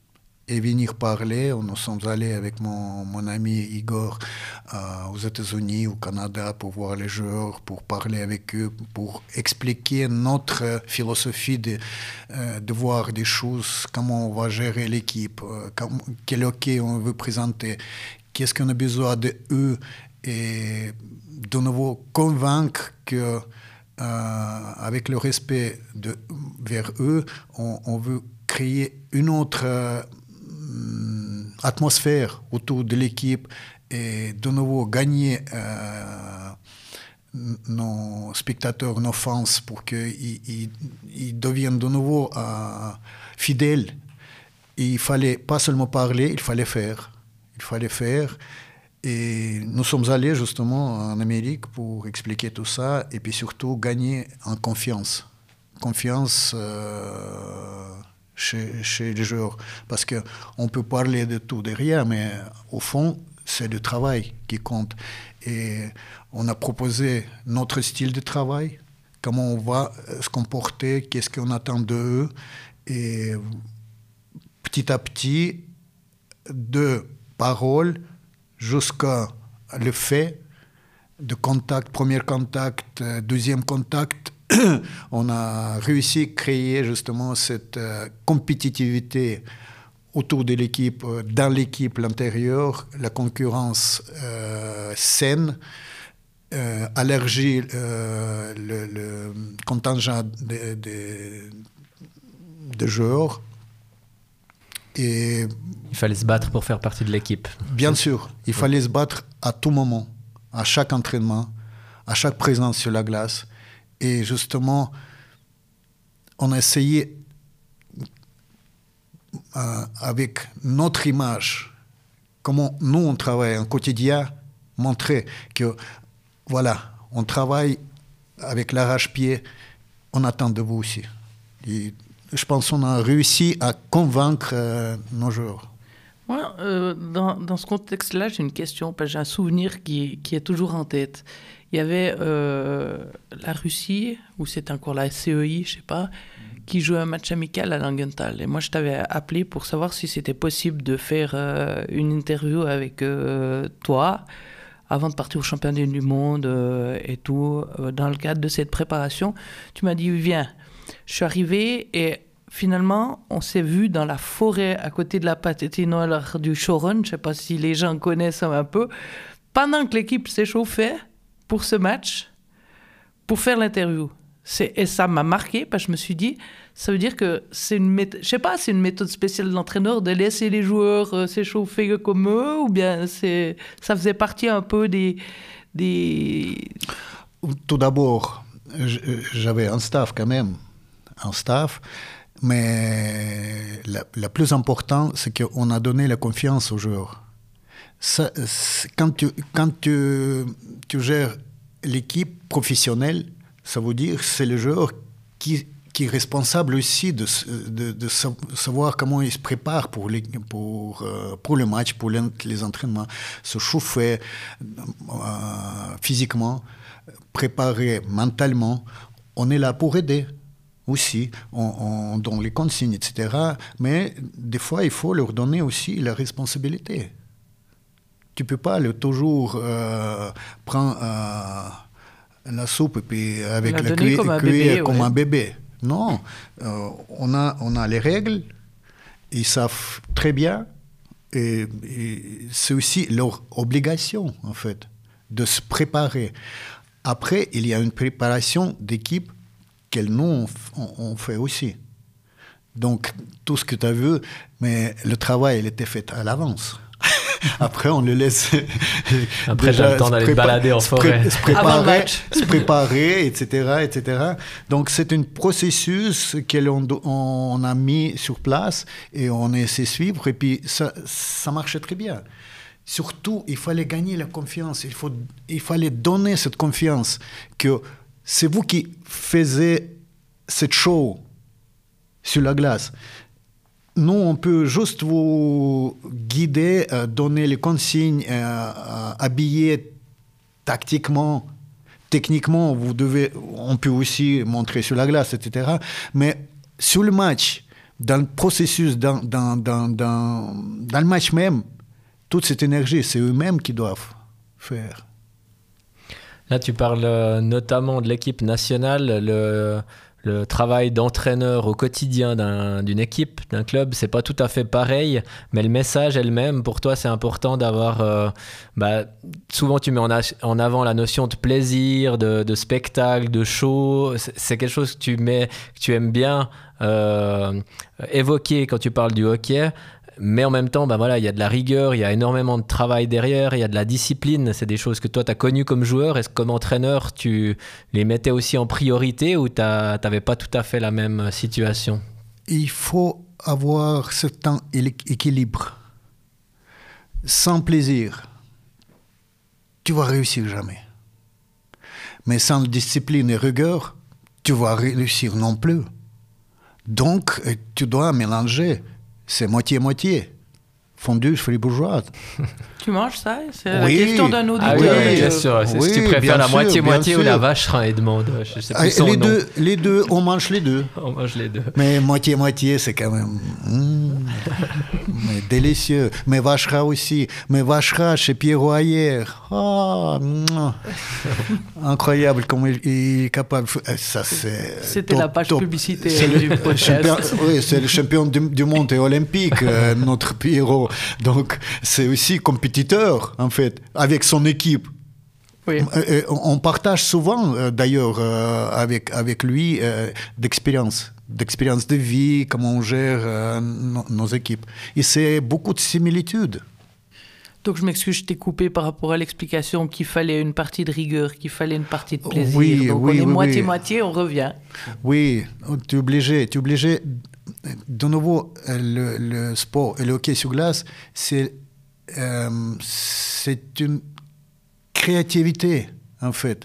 et venir parler. Nous sommes allés avec mon, mon ami Igor euh, aux États-Unis, au Canada, pour voir les joueurs, pour parler avec eux, pour expliquer notre philosophie de, euh, de voir des choses, comment on va gérer l'équipe, euh, comme, quel hockey on veut présenter, qu'est-ce qu'on a besoin d'eux, et de nouveau convaincre que euh, avec le respect de, vers eux, on, on veut créer une autre euh, atmosphère autour de l'équipe et de nouveau gagner euh, nos spectateurs, nos fans, pour qu'ils ils, ils deviennent de nouveau euh, fidèles. Et il fallait pas seulement parler, il fallait faire. Il fallait faire. Et nous sommes allés justement en Amérique pour expliquer tout ça et puis surtout gagner en confiance. Confiance euh, chez, chez les joueurs. Parce qu'on peut parler de tout, de rien, mais au fond, c'est le travail qui compte. Et on a proposé notre style de travail, comment on va se comporter, qu'est-ce qu'on attend d'eux. Et petit à petit, de paroles jusqu'à le fait de contact, premier contact, deuxième contact, on a réussi à créer justement cette euh, compétitivité autour de l'équipe, dans l'équipe, l'intérieur, la concurrence euh, saine, euh, allergie euh, le, le contingent de, de, de joueurs. Et il fallait se battre pour faire partie de l'équipe. Bien sûr, il fallait se battre à tout moment, à chaque entraînement, à chaque présence sur la glace. Et justement, on a essayé, euh, avec notre image, comment nous on travaille en quotidien, montrer que, voilà, on travaille avec l'arrache-pied, on attend de vous aussi. Et je pense qu'on a réussi à convaincre euh, nos joueurs. Moi, euh, dans, dans ce contexte-là, j'ai une question, parce que j'ai un souvenir qui, qui est toujours en tête. Il y avait euh, la Russie, ou c'était encore la C E I, je ne sais pas, qui jouait un match amical à Langenthal. Et moi, je t'avais appelé pour savoir si c'était possible de faire euh, une interview avec euh, toi avant de partir au championnat du monde euh, et tout. Euh, dans le cadre de cette préparation, tu m'as dit, viens. Je suis arrivé et finalement, on s'est vu dans la forêt à côté de la patinoire du Shoron. Je ne sais pas si les gens connaissent un peu. Pendant que l'équipe s'échauffait pour ce match, pour faire l'interview. C'est, et ça m'a marqué parce que je me suis dit, ça veut dire que c'est une méthode, je sais pas, c'est une méthode spéciale de l'entraîneur de laisser les joueurs euh, s'échauffer comme eux, ou bien c'est, ça faisait partie un peu des... des... Tout d'abord, j'avais un staff quand même, un staff, mais la, la plus importante, c'est qu'on a donné la confiance aux joueurs. Ça, quand tu, quand tu, tu gères l'équipe professionnelle, ça veut dire que c'est le joueur qui, qui est responsable aussi de, de, de savoir comment il se prépare pour, les, pour, pour le match, pour les, les entraînements, se chauffer euh, physiquement, préparer mentalement. On est là pour aider aussi, on, on donne les consignes, et cetera. Mais des fois, il faut leur donner aussi la responsabilité. Tu ne peux pas le, toujours euh, prendre euh, la soupe et puis avec la, la cuillère comme, un bébé, comme ouais. un bébé. Non, euh, on, a, on a les règles, ils savent très bien, et, et c'est aussi leur obligation, en fait, de se préparer. Après, il y a une préparation d'équipe que nous, on, on, on fait aussi. Donc, tout ce que tu as vu, mais le travail, il était fait à l'avance. Après, on le laisse. Après, j'ai le temps d'aller prépa- balader en forêt. Se, pré- se préparer, se préparer, et cetera, et cetera. Donc, c'est un processus qu'on on a mis sur place et on essaie de suivre. Et puis, ça, ça marchait très bien. Surtout, il fallait gagner la confiance. Il, faut, il fallait donner cette confiance que c'est vous qui faisiez cette show sur la glace. Nous, on peut juste vous guider, euh, donner les consignes, euh, euh, habiller tactiquement, techniquement. Vous devez, on peut aussi montrer sur la glace, et cetera. Mais sur le match, dans le processus, dans, dans, dans, dans, dans le match même, toute cette énergie, c'est eux-mêmes qui doivent faire. Là, tu parles euh, notamment de l'équipe nationale, le, le travail d'entraîneur au quotidien d'un, d'une équipe, d'un club, c'est pas tout à fait pareil, mais le message elle-même, pour toi, c'est important d'avoir... Euh, bah, souvent, tu mets en, ach- en avant la notion de plaisir, de, de spectacle, de show. C'est, c'est quelque chose que tu, mets, que tu aimes bien euh, évoquer quand tu parles du hockey. Mais en même temps, bah voilà, il y a de la rigueur, il y a énormément de travail derrière, il y a de la discipline. C'est des choses que toi, tu as connues comme joueur. Est-ce que comme entraîneur, tu les mettais aussi en priorité ou tu n'avais pas tout à fait la même situation? Il faut avoir ce temps équilibre. Sans plaisir, tu vas réussir jamais. Mais sans discipline et rigueur, tu vas réussir non plus. Donc, tu dois mélanger. C'est moitié-moitié. Fondue fribourgeoise. Tu manges ça? C'est oui. la question d'un auditeur. Ah oui, oui, bien sûr. C'est oui, si tu préfères la moitié-moitié ou la vacherin, Edmond. Je sais plus son les, nom. deux, les deux, on mange les deux. On mange les deux. Mais moitié-moitié, c'est quand même mmh, mais délicieux. Mais vacherin aussi. Mais vacherin chez Pierrot Ayer. Oh, incroyable comment il, il est capable. Ça, c'est C'était top, la page top. publicité c'est du le, podcast. Champion, oui, c'est le champion du, du monde et olympique, euh, notre Pierrot. Donc, c'est aussi compétiteur, en fait, avec son équipe. Oui. Euh, on partage souvent, euh, d'ailleurs, euh, avec, avec lui, euh, d'expérience, d'expérience de vie, comment on gère euh, no, nos équipes. Et c'est beaucoup de similitudes. Donc je m'excuse, je t'ai coupé par rapport à l'explication qu'il fallait une partie de rigueur, qu'il fallait une partie de plaisir. Oui, Donc oui, on est oui, moitié-moitié, on revient. Oui, tu es obligé, tu es obligé. De nouveau, le, le sport et le hockey sur glace, c'est, euh, c'est une créativité, en fait.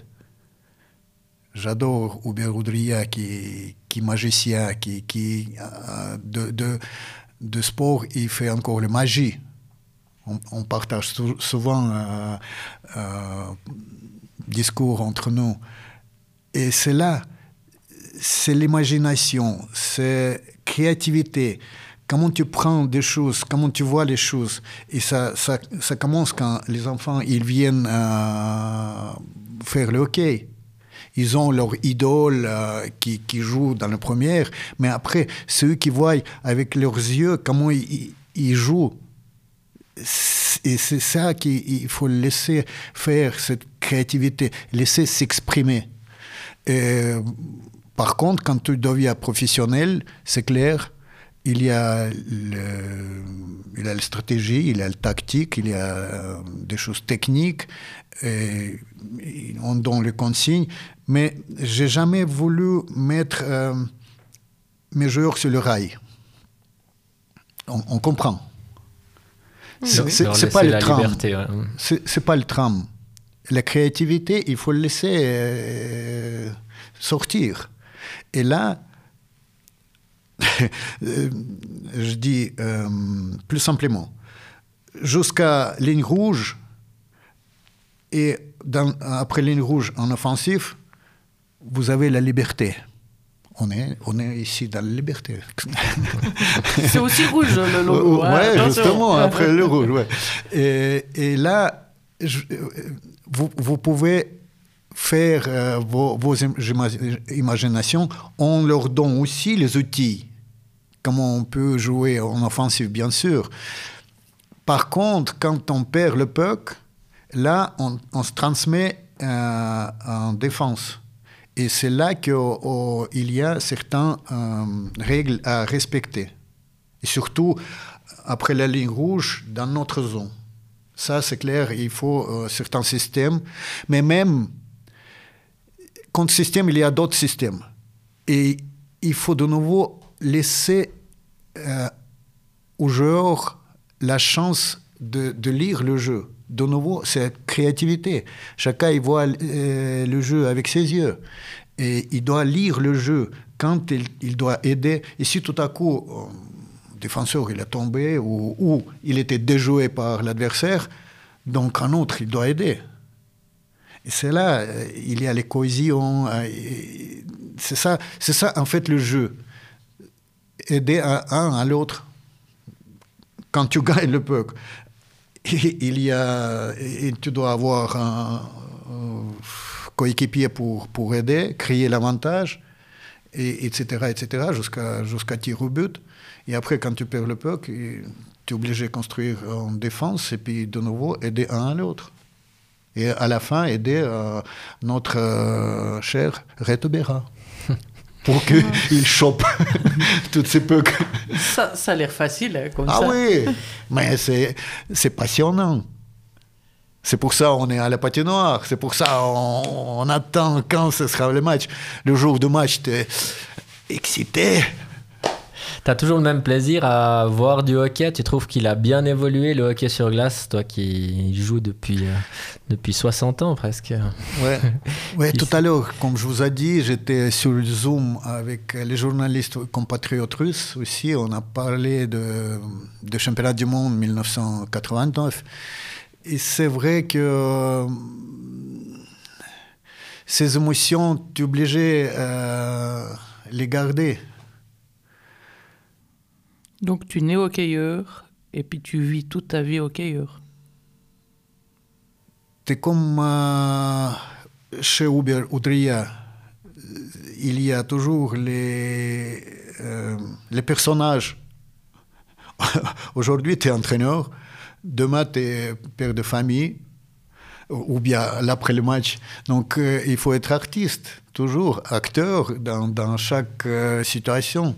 J'adore Hubert Oudria, qui, qui est magicien, qui, qui euh, de, de, de sport, il fait encore la magie. On, on partage sou, souvent euh, euh, discours entre nous. Et c'est là, c'est l'imagination, c'est créativité. Comment tu prends des choses, comment tu vois les choses. Et ça, ça, ça commence quand les enfants ils viennent euh, faire le hockey. Ils ont leur idole euh, qui, qui joue dans la première, mais après, c'est eux qui voient avec leurs yeux comment ils, ils jouent. Et c'est ça qu'il faut laisser faire, cette créativité, laisser s'exprimer. Et, par contre, quand tu deviens professionnel, c'est clair, il y a le, il y a la stratégie, il y a la tactique, il y a des choses techniques, et on donne les consignes, mais j'ai jamais voulu mettre euh, mes joueurs sur le rail. On, on comprend. C'est, c'est, c'est pas le tram. Liberté, ouais. c'est, c'est pas le tram. La créativité, il faut le laisser euh, sortir. Et là, je dis euh, plus simplement, jusqu'à ligne rouge, et dans, après ligne rouge en offensif, vous avez la liberté. On est, on est ici dans la liberté. C'est aussi rouge le logo. Oui, ouais, justement, après le rouge. Ouais. Et, et là, je, vous, vous pouvez faire euh, vos, vos imaginations. On leur donne aussi les outils. Comment on peut jouer en offensive, bien sûr. Par contre, quand on perd le puck, là, on, on se transmet euh, en défense. Et c'est là qu'il oh, y a certaines euh, règles à respecter. Et surtout, après la ligne rouge, dans notre zone. Ça, c'est clair, il faut euh, certains systèmes. Mais même, contre système, il y a d'autres systèmes. Et il faut de nouveau laisser euh, aux joueurs la chance de, de lire le jeu. De nouveau, c'est la créativité. Chacun il voit euh, le jeu avec ses yeux. Et il doit lire le jeu quand il, il doit aider. Et si tout à coup, le défenseur il est tombé ou, ou il était déjoué par l'adversaire, donc un autre, il doit aider. Et c'est là, euh, il y a les cohésions. Euh, c'est ça, c'est ça, en fait, le jeu. aider un, un à l'autre. Quand tu gagnes le puck, il y a, tu dois avoir un, un coéquipier pour, pour aider, créer l'avantage, et, etc., et cetera, jusqu'à, jusqu'à tir au but. Et après, quand tu perds le puck, tu es obligé de construire en défense et puis de nouveau aider un à l'autre. Et à la fin, aider euh, notre euh, cher Reto Berra pour qu'il chope toutes ces pucks. Ça, ça a l'air facile, hein, comme ah ça. Ah oui, mais c'est, c'est passionnant. C'est pour ça qu'on est à la patinoire. C'est pour ça qu'on on attend quand ce sera le match. Le jour du match, tu es excité. Tu as toujours le même plaisir à voir du hockey. Tu trouves qu'il a bien évolué, le hockey sur glace, toi qui joues depuis, euh, depuis soixante ans presque. Oui, ouais, tout à l'heure, comme je vous ai dit, j'étais sur le Zoom avec les journalistes compatriotes russes aussi. On a parlé de, de championnat du monde dix-neuf cent quatre-vingt-neuf. Et c'est vrai que euh, ces émotions, tu es obligé euh, les garder. Donc tu nais hockeyeur et puis tu vis toute ta vie hockeyeur. C'est comme euh, chez Uber Udria, il y a toujours les, euh, les personnages. Aujourd'hui, tu es entraîneur, demain, tu es père de famille, ou bien après le match. Donc, euh, il faut être artiste, toujours acteur dans, dans chaque euh, situation.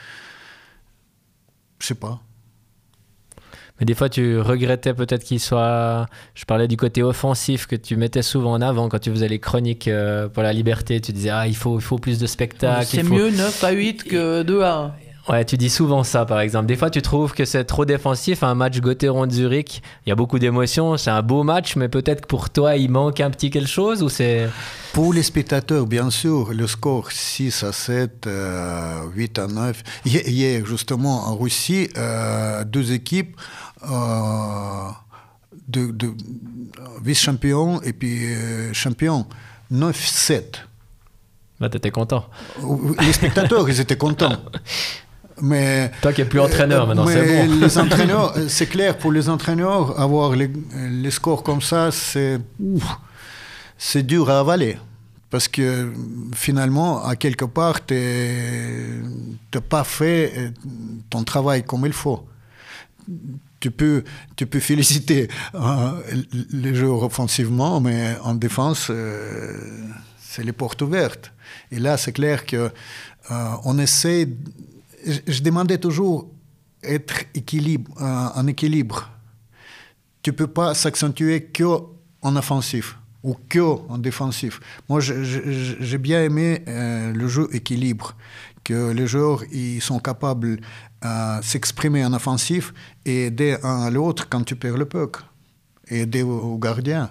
Je sais pas. Mais des fois, tu regrettais peut-être qu'il soit... Je parlais du côté offensif que tu mettais souvent en avant quand tu faisais les chroniques euh, pour la liberté. Tu disais, ah, il faut, il faut plus de spectacles. C'est il faut... mieux neuf à huit que deux à un. Ouais, tu dis souvent ça, par exemple. Des fois, tu trouves que c'est trop défensif. Un match Gotteron-Zurich, il y a beaucoup d'émotions. C'est un beau match, mais peut-être que pour toi, il manque un petit quelque chose ou c'est... Pour les spectateurs, bien sûr, le score six à sept, euh, huit à neuf. Hier, justement, en Russie, euh, deux équipes euh, de, de vice-champions et puis euh, champions, neuf sept. Bah, t'étais content. Les spectateurs, ils étaient contents. Mais, toi qui n'es plus entraîneur euh, maintenant, mais c'est bon. Les entraîneurs, c'est clair, pour les entraîneurs, avoir les, les scores comme ça, c'est, ouf, c'est dur à avaler. Parce que finalement, à quelque part, tu n'as pas fait ton travail comme il faut. Tu peux, tu peux féliciter euh, les joueurs offensivement, mais en défense, euh, c'est les portes ouvertes. Et là, c'est clair qu'on euh, essaie... Je, je demandais toujours être équilibre, euh, en équilibre. Tu ne peux pas s'accentuer qu'en offensif ou qu'en défensif. Moi, je, je, j'ai bien aimé euh, le jeu équilibre, que les joueurs ils sont capables de euh, s'exprimer en offensif et aider un à l'autre quand tu perds le puck. Et aider au, au gardien.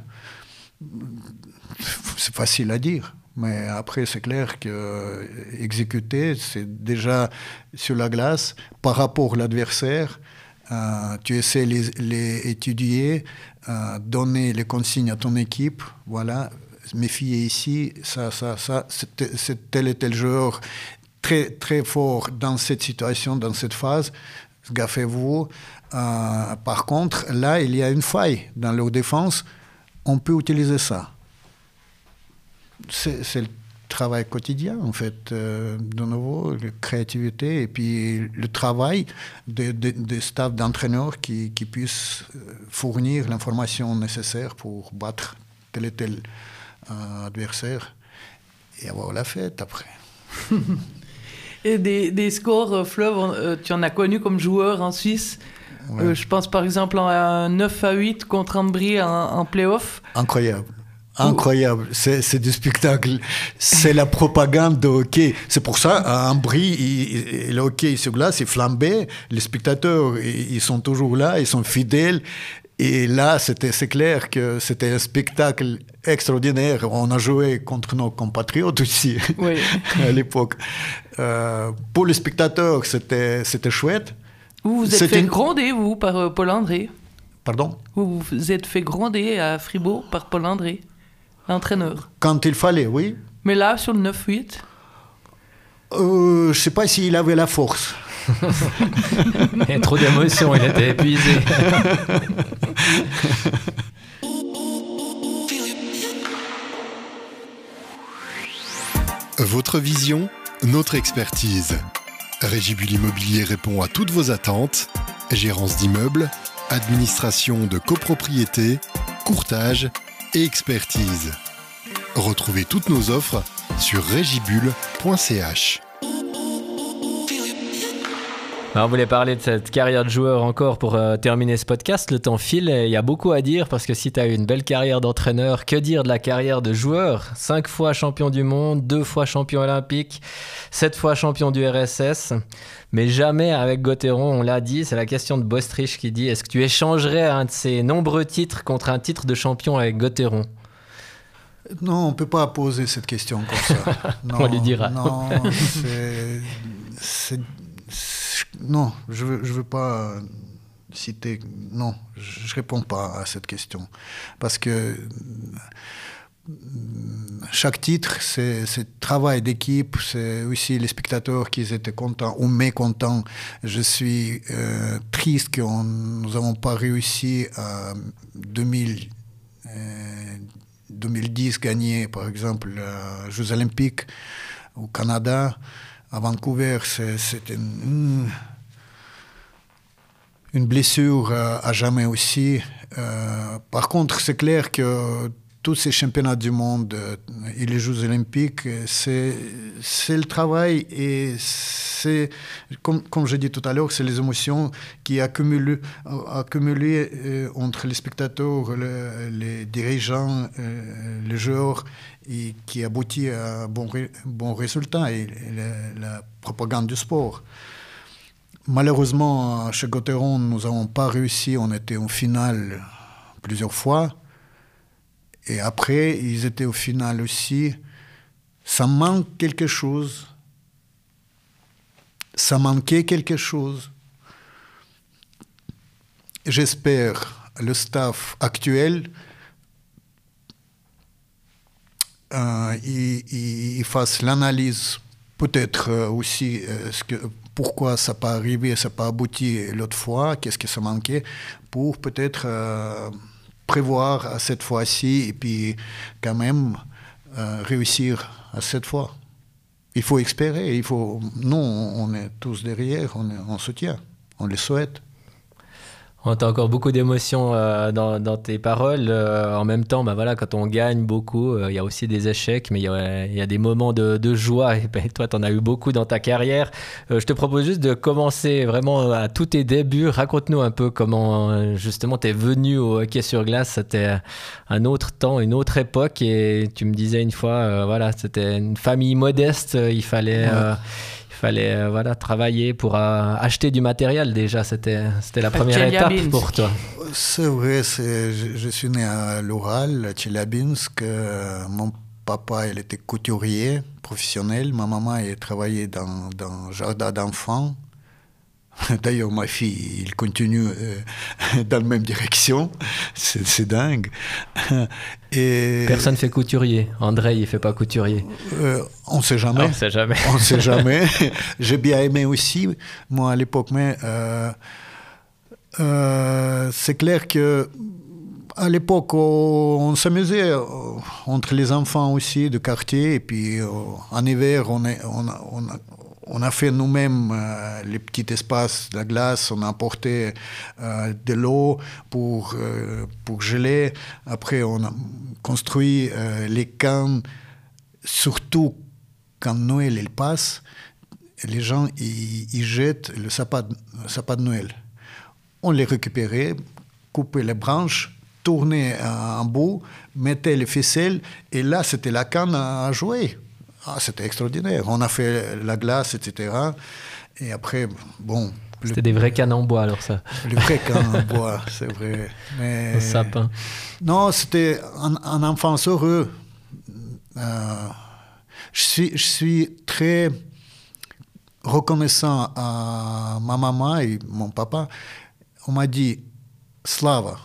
C'est facile à dire. Mais après, c'est clair qu'exécuter, c'est déjà sur la glace, par rapport à l'adversaire, euh, tu essaies de les, les étudier, euh, donner les consignes à ton équipe, voilà, méfiez ici, ça, ça, ça, c'est, c'est tel et tel joueur très, très fort dans cette situation, dans cette phase, gaffez-vous. Euh, par contre, là, il y a une faille dans leur défense, on peut utiliser ça. C'est, c'est le travail quotidien, en fait, euh, de nouveau, la créativité et puis le travail des de, de staff d'entraîneurs qui, qui puissent fournir l'information nécessaire pour battre tel et tel euh, adversaire et avoir la fête après. Et des, des scores, euh, Fleuve, euh, tu en as connu comme joueur en Suisse. Ouais. Euh, je pense par exemple à neuf à huit contre Ambry en, en play-off. Incroyable. Incroyable, c'est, c'est du spectacle, c'est la propagande de hockey. C'est pour ça, à Ambry, il, le hockey sur glace est flambé, les spectateurs, ils sont toujours là, ils sont fidèles. Et là, c'était, c'est clair que c'était un spectacle extraordinaire. On a joué contre nos compatriotes aussi, oui. à l'époque. Euh, pour les spectateurs, c'était, c'était chouette. Vous vous êtes c'était fait une... gronder, vous, par euh, Paul André. Pardon ? Vous vous êtes fait gronder à Fribourg par Paul André. L'entraîneur. Quand il fallait, oui. Mais là, sur le neuf huit euh, je ne sais pas s'il avait la force. Il y a trop d'émotions, il était épuisé. Votre vision, notre expertise. Régibul Immobilier répond à toutes vos attentes. Gérance d'immeubles, administration de copropriété, courtage et expertise. Retrouvez toutes nos offres sur régibul point c h. Alors, on voulait parler de cette carrière de joueur encore pour euh, terminer ce podcast. Le temps file et il y a beaucoup à dire parce que si tu as eu une belle carrière d'entraîneur, que dire de la carrière de joueur? Cinq fois champion du monde, deux fois champion olympique, sept fois champion du R S S. Mais jamais avec Gauthieron, on l'a dit, c'est la question de Bostrich qui dit: est-ce que tu échangerais un de ces nombreux titres contre un titre de champion avec Gauthieron? Non, on ne peut pas poser cette question comme ça. Non, on lui dira. Non, c'est, c'est, non je ne veux, je veux pas citer... Non, je ne réponds pas à cette question. Parce que chaque titre, c'est, c'est travail d'équipe, c'est aussi les spectateurs qui étaient contents ou mécontents. Je suis euh, triste que nous n'avons pas réussi à deux mille, euh, deux mille dix gagner, par exemple, les Jeux Olympiques au Canada. À Vancouver, c'est, c'était une, une blessure à, à jamais aussi. Euh, par contre, c'est clair que tous ces championnats du monde et les Jeux Olympiques, c'est, c'est le travail et c'est, comme, comme je dis tout à l'heure, c'est les émotions qui accumulent, accumulées euh, entre les spectateurs, le, les dirigeants, euh, les joueurs, et qui aboutit à un bon, bon résultat et, et la, la propagande du sport. Malheureusement, chez Gauthieron, nous n'avons pas réussi. On était en finale plusieurs fois. Et après, ils étaient au final aussi. Ça manque quelque chose. Ça manquait quelque chose. J'espère le staff actuel euh, il, il, il fasse l'analyse, peut-être euh, aussi euh, ce que, pourquoi ça n'a pas arrivé, ça n'a pas abouti l'autre fois, qu'est-ce que ça manquait, pour peut-être euh, prévoir à cette fois-ci et puis quand même euh, réussir à cette fois. Il faut espérer, il faut... Nous, on est tous derrière, on, est, on soutient, on les souhaite. On entend encore beaucoup d'émotions euh, dans, dans tes paroles. Euh, en même temps, bah voilà, quand on gagne beaucoup, il euh, y a aussi des échecs, mais il y, y a des moments de, de joie. Et ben, toi, tu en as eu beaucoup dans ta carrière. Euh, je te propose juste de commencer vraiment à tous tes débuts. Raconte-nous un peu comment, justement, tu es venu au hockey sur glace. C'était un autre temps, une autre époque. Et tu me disais une fois, euh, voilà, c'était une famille modeste. Il fallait... Euh, Il fallait euh, voilà, travailler pour euh, acheter du matériel déjà, c'était, c'était la première étape pour toi. C'est vrai, c'est, je, je suis né à l'Oural, à Tcheliabinsk. Euh, mon papa, il était couturier professionnel. Ma maman, elle travaillait dans, dans un jardin d'enfants. D'ailleurs, ma fille, il continue euh, dans la même direction. C'est, c'est dingue. Et personne ne fait couturier. André, il ne fait pas couturier. Euh, on ne sait jamais. On ne sait jamais. On ne sait jamais. J'ai bien aimé aussi, moi, à l'époque. Mais euh, euh, c'est clair que à l'époque, on, on s'amusait entre les enfants aussi de quartier. Et puis, en hiver, on est... On, on, On a fait nous-mêmes euh, les petits espaces de la glace, on a apporté euh, de l'eau pour, euh, pour geler. Après, on a construit euh, les camps, surtout quand Noël il passe, les gens ils, ils jettent le sapin, le sapin de Noël. On les récupérait, coupait les branches, tournait en bout, mettait les ficelles, et là, c'était la canne à jouer. Ah, c'était extraordinaire. On a fait la glace, et cetera. Et après, bon... C'était le, des vrais cannes en bois, alors ça. Les vrais cannes en bois, c'est vrai. Mais, au sapin. Non, c'était un, un enfance heureux. Euh, je, suis, je suis très reconnaissant à ma maman et mon papa. On m'a dit, Slava,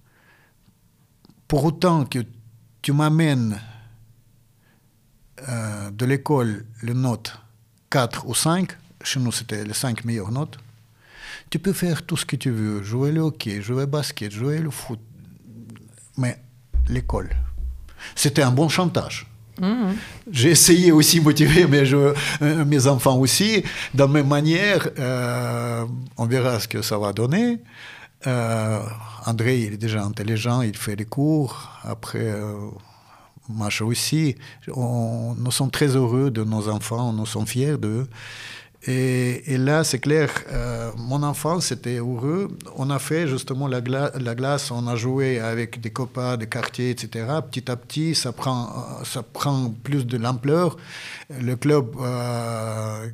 pour autant que tu m'amènes Euh, de l'école, le note quatre ou cinq, chez nous c'était les cinq meilleures notes. Tu peux faire tout ce que tu veux, jouer le hockey, jouer le basket, jouer le foot, mais l'école, c'était un bon chantage. Mmh. J'ai essayé aussi de motiver mes, je, euh, mes enfants aussi, dans mes manières, euh, on verra ce que ça va donner. Euh, André, il est déjà intelligent, il fait des cours, après... Euh, Macha aussi, on, nous sommes très heureux de nos enfants, nous sommes fiers d'eux. Et, et là, c'est clair, euh, mon enfance, c'était heureux. On a fait justement la, gla- la glace, on a joué avec des copains, des quartiers, et cetera. Petit à petit, ça prend, ça prend plus de l'ampleur. Le club euh,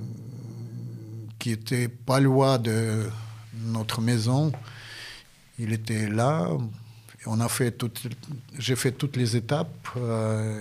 qui était pas loin de notre maison, il était là. On a fait toutes, j'ai fait toutes les étapes. Euh,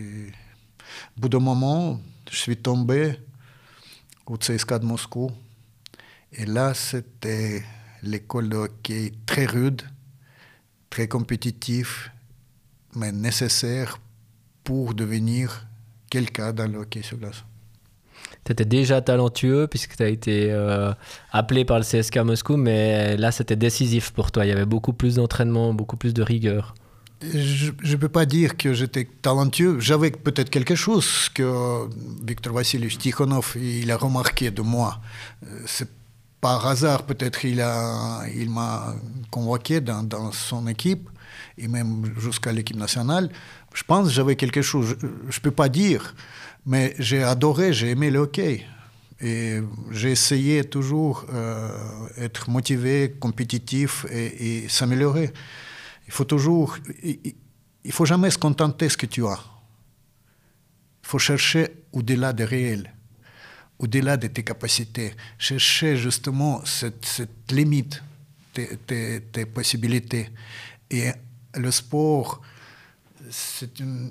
au bout d'un moment, je suis tombé au C S K A de Moscou. Et là, c'était l'école de hockey très rude, très compétitif, mais nécessaire pour devenir quelqu'un dans le hockey sur glace. Tu étais déjà talentueux puisque tu as été euh, appelé par le C S K A Moscou, mais là, c'était décisif pour toi. Il y avait beaucoup plus d'entraînement, beaucoup plus de rigueur. Je ne peux pas dire que j'étais talentueux. J'avais peut-être quelque chose que Victor Vassilievich Tikhonov il a remarqué de moi. C'est par hasard, peut-être, il, a, il m'a convoqué dans, dans son équipe, et même jusqu'à l'équipe nationale. Je pense que j'avais quelque chose. Je ne peux pas dire. Mais j'ai adoré, j'ai aimé le hockey. Et j'ai essayé toujours d'être euh, motivé, compétitif et, et s'améliorer. Il faut toujours... Il ne faut jamais se contenter de ce que tu as. Il faut chercher au-delà du réel, au-delà de tes capacités. Chercher justement cette, cette limite, tes, tes, tes possibilités. Et le sport, c'est une...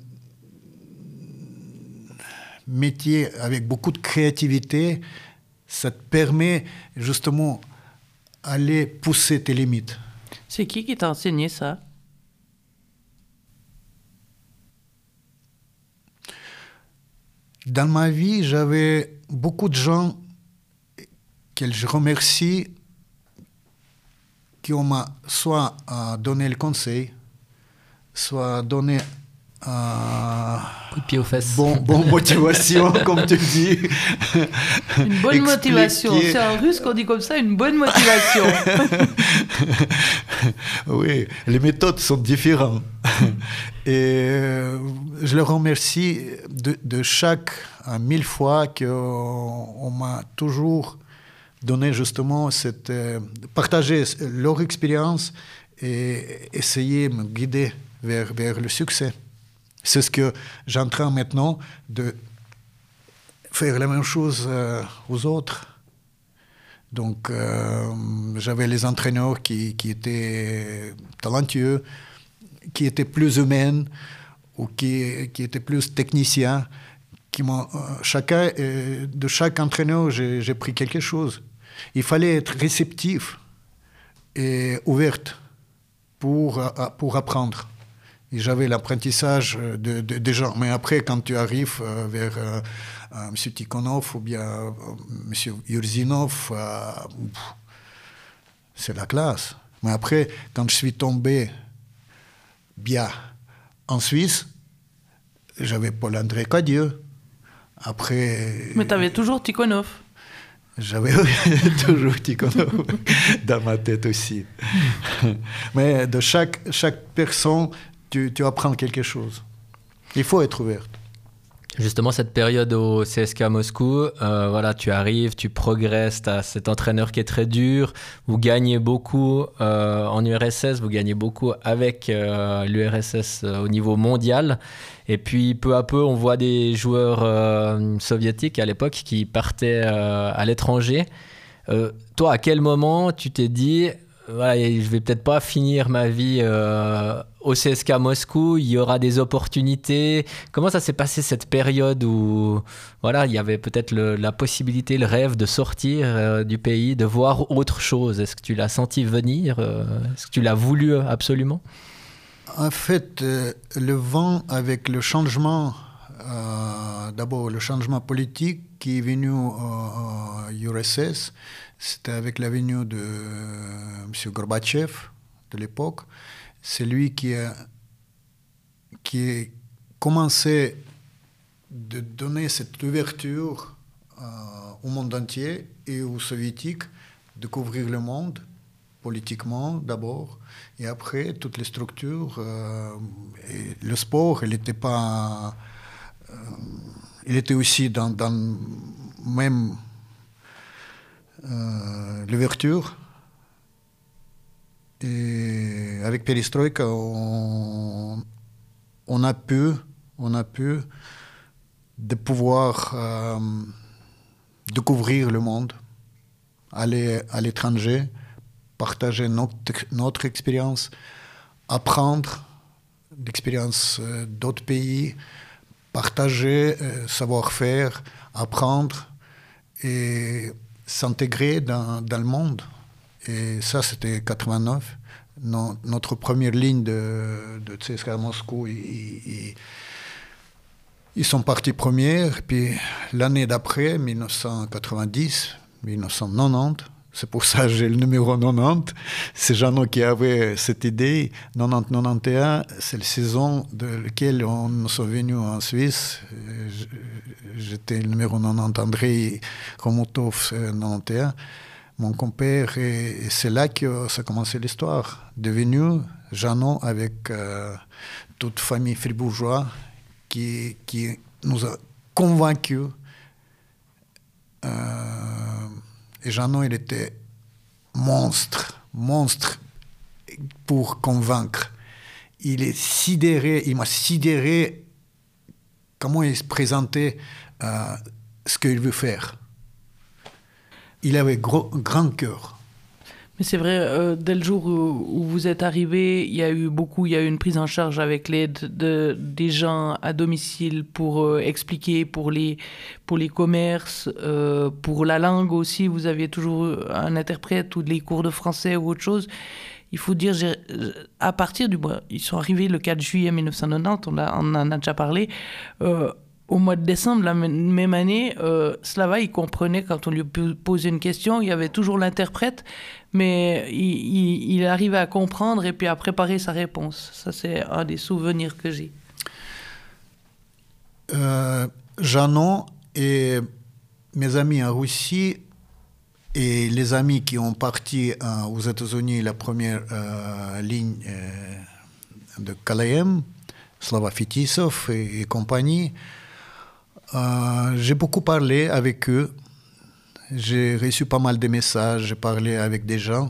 métier avec beaucoup de créativité, ça te permet justement d'aller pousser tes limites. C'est qui qui t'a enseigné ça? Dans ma vie, j'avais beaucoup de gens que je remercie qui m'ont soit donné le conseil, soit donné Euh, coup de pied aux fesses. Bon, bon motivation, comme tu dis. Une bonne motivation. C'est en russe qu'on dit comme ça, une bonne motivation. Oui, les méthodes sont différentes. Et euh, je leur remercie de, de chaque euh, mille fois qu'on on m'a toujours donné justement cette... Euh, partager leur expérience et essayer de me guider vers, vers le succès. C'est ce que j'en train maintenant de faire la même chose euh, aux autres. Donc, euh, j'avais les entraîneurs qui, qui étaient talentueux, qui étaient plus humains ou qui, qui étaient plus techniciens. Qui m'ont, euh, chacun, euh, de chaque entraîneur, j'ai, j'ai pris quelque chose. Il fallait être réceptif et ouverte pour, euh, pour apprendre. Et j'avais l'apprentissage de, de, des gens. Mais après, quand tu arrives euh, vers euh, euh, M. Tikhonov ou bien euh, M. Yurzinov, euh, c'est la classe. Mais après, quand je suis tombé bien en Suisse, j'avais Paul-André Cadieux. Après... Mais tu avais toujours Tikhonov. J'avais toujours Tikhonov dans ma tête aussi. Mais de chaque, chaque personne... Tu, tu apprends quelque chose. Il faut être ouverte. Justement, cette période au C S K A Moscou, euh, voilà, tu arrives, tu progresses, tu as cet entraîneur qui est très dur, vous gagnez beaucoup euh, en U R S S, vous gagnez beaucoup avec euh, l'U R S S euh, au niveau mondial. Et puis, peu à peu, on voit des joueurs euh, soviétiques à l'époque qui partaient euh, à l'étranger. Euh, toi, à quel moment tu t'es dit... Voilà, je vais peut-être pas finir ma vie euh, au C S K A Moscou, il y aura des opportunités. Comment ça s'est passé cette période où voilà, il y avait peut-être le, la possibilité, le rêve de sortir euh, du pays, de voir autre chose? Est-ce que tu l'as senti venir? euh, Est-ce que tu l'as voulu absolument? En fait, euh, le vent avec le changement euh, d'abord le changement politique qui est venu à U R S S. C'était avec la venue de euh, M. Gorbatchev de l'époque. C'est lui qui a, qui a commencé de donner cette ouverture euh, au monde entier et aux soviétiques de couvrir le monde, politiquement d'abord, et après toutes les structures. Euh, et le sport, il n'était pas... Euh, il était aussi dans, dans même euh, l'ouverture. Et avec Perestroïka, on, on a pu, on a pu de pouvoir euh, découvrir le monde, aller à l'étranger, partager notre, notre expérience, apprendre l'expérience euh, d'autres pays, partager euh, savoir-faire, apprendre et s'intégrer dans, dans le monde. Et ça, c'était quatre-vingt-neuf. No, notre première ligne de, de C S K A Moscou, ils, ils, ils sont partis premiers. Puis l'année d'après, dix-neuf cent quatre-vingt-dix, dix-neuf cent quatre-vingt-dix, c'est pour ça que j'ai le numéro quatre-vingt-dix. C'est Jeannot qui avait cette idée. quatre-vingt-dix quatre-vingt-onze, c'est la saison de laquelle on nous sommes venus en Suisse. J'étais le numéro quatre-vingt-dix, Andrei Khomutov, quatre-vingt-onze. Mon compère, et, et c'est là que ça a commencé l'histoire. Devenu Jeannot avec euh, toute famille fribourgeoise qui, qui nous a convaincus. Euh, et Jeannot, il était monstre, monstre pour convaincre. Il est sidéré, il m'a sidéré comment il se présentait euh, ce qu'il veut faire. Il avait gros, grand cœur. Mais c'est vrai, euh, dès le jour où, où vous êtes arrivé, il y a eu beaucoup, il y a eu une prise en charge avec l'aide de, des gens à domicile pour euh, expliquer, pour les, pour les commerces, euh, pour la langue aussi. Vous aviez toujours un interprète ou des cours de français ou autre chose. Il faut dire, j'ai, à partir du... Ils sont arrivés le quatre juillet dix-neuf cent quatre-vingt-dix, on, a, on en a déjà parlé. Euh, Au mois de décembre, la même année, euh, Slava, il comprenait quand on lui posait une question, il y avait toujours l'interprète, mais il, il, il arrivait à comprendre et puis à préparer sa réponse. Ça, c'est un des souvenirs que j'ai. Euh, Jeannot et mes amis en Russie et les amis qui ont parti euh, aux États-Unis, la première euh, ligne euh, de K L M, Slava Fetisov et, et compagnie, Euh, j'ai beaucoup parlé avec eux. J'ai reçu pas mal de messages, j'ai parlé avec des gens.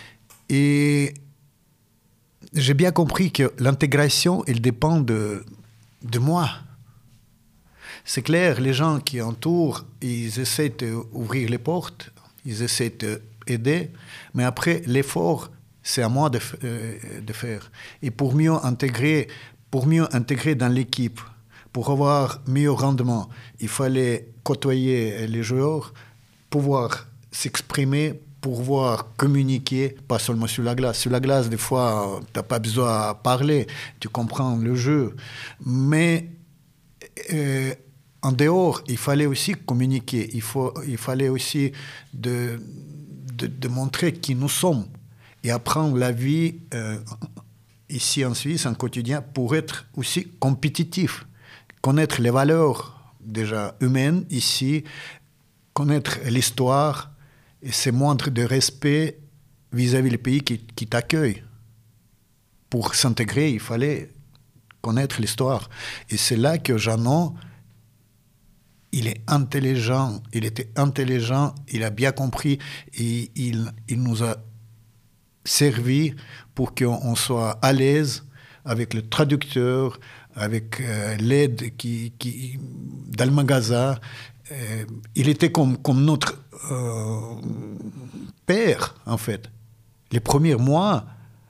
Et j'ai bien compris que l'intégration, elle dépend de, de moi. C'est clair, les gens qui entourent, ils essaient d'ouvrir les portes, ils essaient d'aider, mais après, l'effort, c'est à moi de, euh, de faire. Et pour mieux intégrer, pour mieux intégrer dans l'équipe, pour avoir meilleur rendement, il fallait côtoyer les joueurs, pouvoir s'exprimer, pouvoir communiquer, pas seulement sur la glace. Sur la glace, des fois, tu n'as pas besoin de parler, tu comprends le jeu. Mais euh, en dehors, il fallait aussi communiquer, il, faut, il fallait aussi de, de, de montrer qui nous sommes et apprendre la vie euh, ici en Suisse, en quotidien, pour être aussi compétitif. Connaître les valeurs déjà humaines ici, connaître l'histoire et se montrer de respect vis-à-vis des pays qui, qui t'accueillent. Pour s'intégrer, il fallait connaître l'histoire. Et c'est là que Jeannot, il est intelligent, il était intelligent, il a bien compris et il, il nous a servi pour qu'on soit à l'aise avec le traducteur, avec euh, l'aide qui, qui, dans le magasin. Euh, il était comme, comme notre euh, père, en fait. Les premiers mois,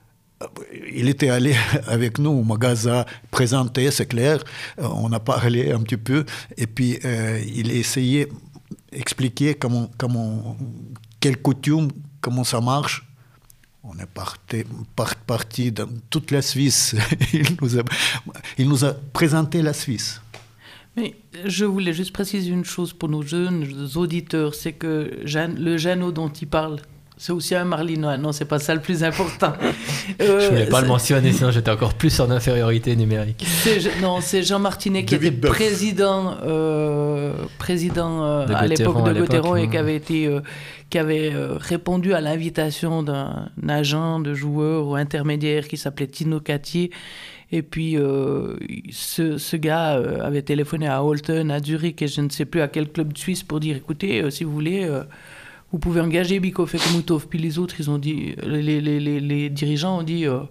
il était allé avec nous au magasin, présenté, c'est clair. Euh, on a parlé un petit peu. Et puis, euh, il essayait d'expliquer comment, comment, quelles coutumes, comment ça marche. On est parti, part, parti dans toute la Suisse. il, nous a, il nous a présenté la Suisse. Mais je voulais juste préciser une chose pour nos jeunes auditeurs, c'est que Jeanne, le Jeannot dont il parle, c'est aussi un Marlinois. Non, c'est pas ça le plus important. Euh, je voulais pas le mentionner, sinon j'étais encore plus en infériorité numérique. C'est, non, c'est Jean Martinet qui était président, euh, président euh, à l'époque de Gauthieron et qui avait été, euh, qui avait euh, répondu à l'invitation d'un agent de joueur ou intermédiaire qui s'appelait Tino Cattier. Et puis, euh, ce, ce gars euh, avait téléphoné à Holten, à Zurich et je ne sais plus à quel club suisse pour dire, écoutez, euh, si vous voulez, euh, vous pouvez engager Bikoff et Komutov. Puis les autres, ils ont dit, les, les, les, les dirigeants ont dit, euh,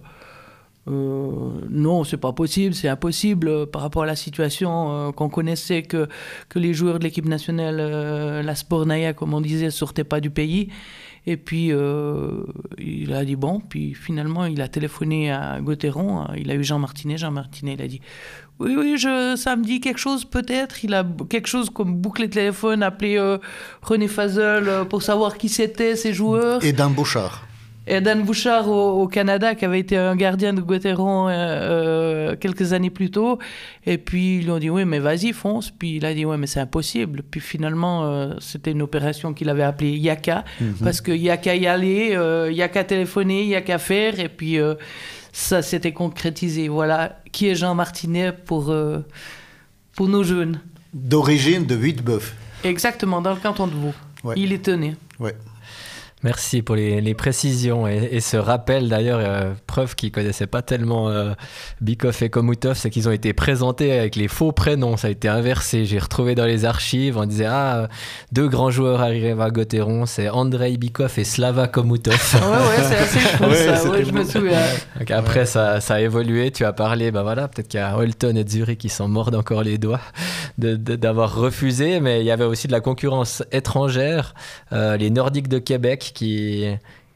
euh, non, c'est pas possible, c'est impossible euh, par rapport à la situation euh, qu'on connaissait, que, que les joueurs de l'équipe nationale, euh, la Spornaïa, comme on disait, ne sortaient pas du pays. Et puis, euh, il a dit bon. Puis finalement, il a téléphoné à Gauthieron. Il a eu Jean Martinet. Jean Martinet, il a dit oui, oui, je, ça me dit quelque chose peut-être. Il a quelque chose comme bouclé de téléphone, appelé euh, René Fazel euh, pour savoir qui c'était, ces joueurs. Et Dan Bouchard. Et Dan Bouchard au, au Canada, qui avait été un gardien de Gauthieron euh, euh, quelques années plus tôt. Et puis, ils lui ont dit, oui, mais vas-y, fonce. Puis, il a dit, oui, mais c'est impossible. Puis, finalement, euh, c'était une opération qu'il avait appelée Yaka, mm-hmm. parce qu'il n'y a qu'à y aller, il euh, n'y a qu'à téléphoner, il n'y a qu'à faire. Et puis, euh, ça s'était concrétisé. Voilà, qui est Jean Martinet pour, euh, pour nos jeunes. D'origine de Huitbeuf. Exactement, dans le canton de Vaud. Ouais. Il est tenait. Oui. Merci pour les, les précisions et, et ce rappel d'ailleurs, euh, preuve qu'ils ne connaissaient pas tellement euh, Bikoff et Komutov, c'est qu'ils ont été présentés avec les faux prénoms, ça a été inversé. J'ai retrouvé dans les archives, on disait ah, deux grands joueurs arrivés à Gauthieron, c'est Andrei Bikoff et Slava Komutov. Ouais, ouais, c'est assez chaud ouais, ça, ouais, je me souviens. Donc après, ouais. ça, ça a évolué, tu as parlé, ben voilà, peut-être qu'il y a Holten et Zurich qui s'en mordent encore les doigts de, de, d'avoir refusé, mais il y avait aussi de la concurrence étrangère, euh, les Nordiques de Québec, qui,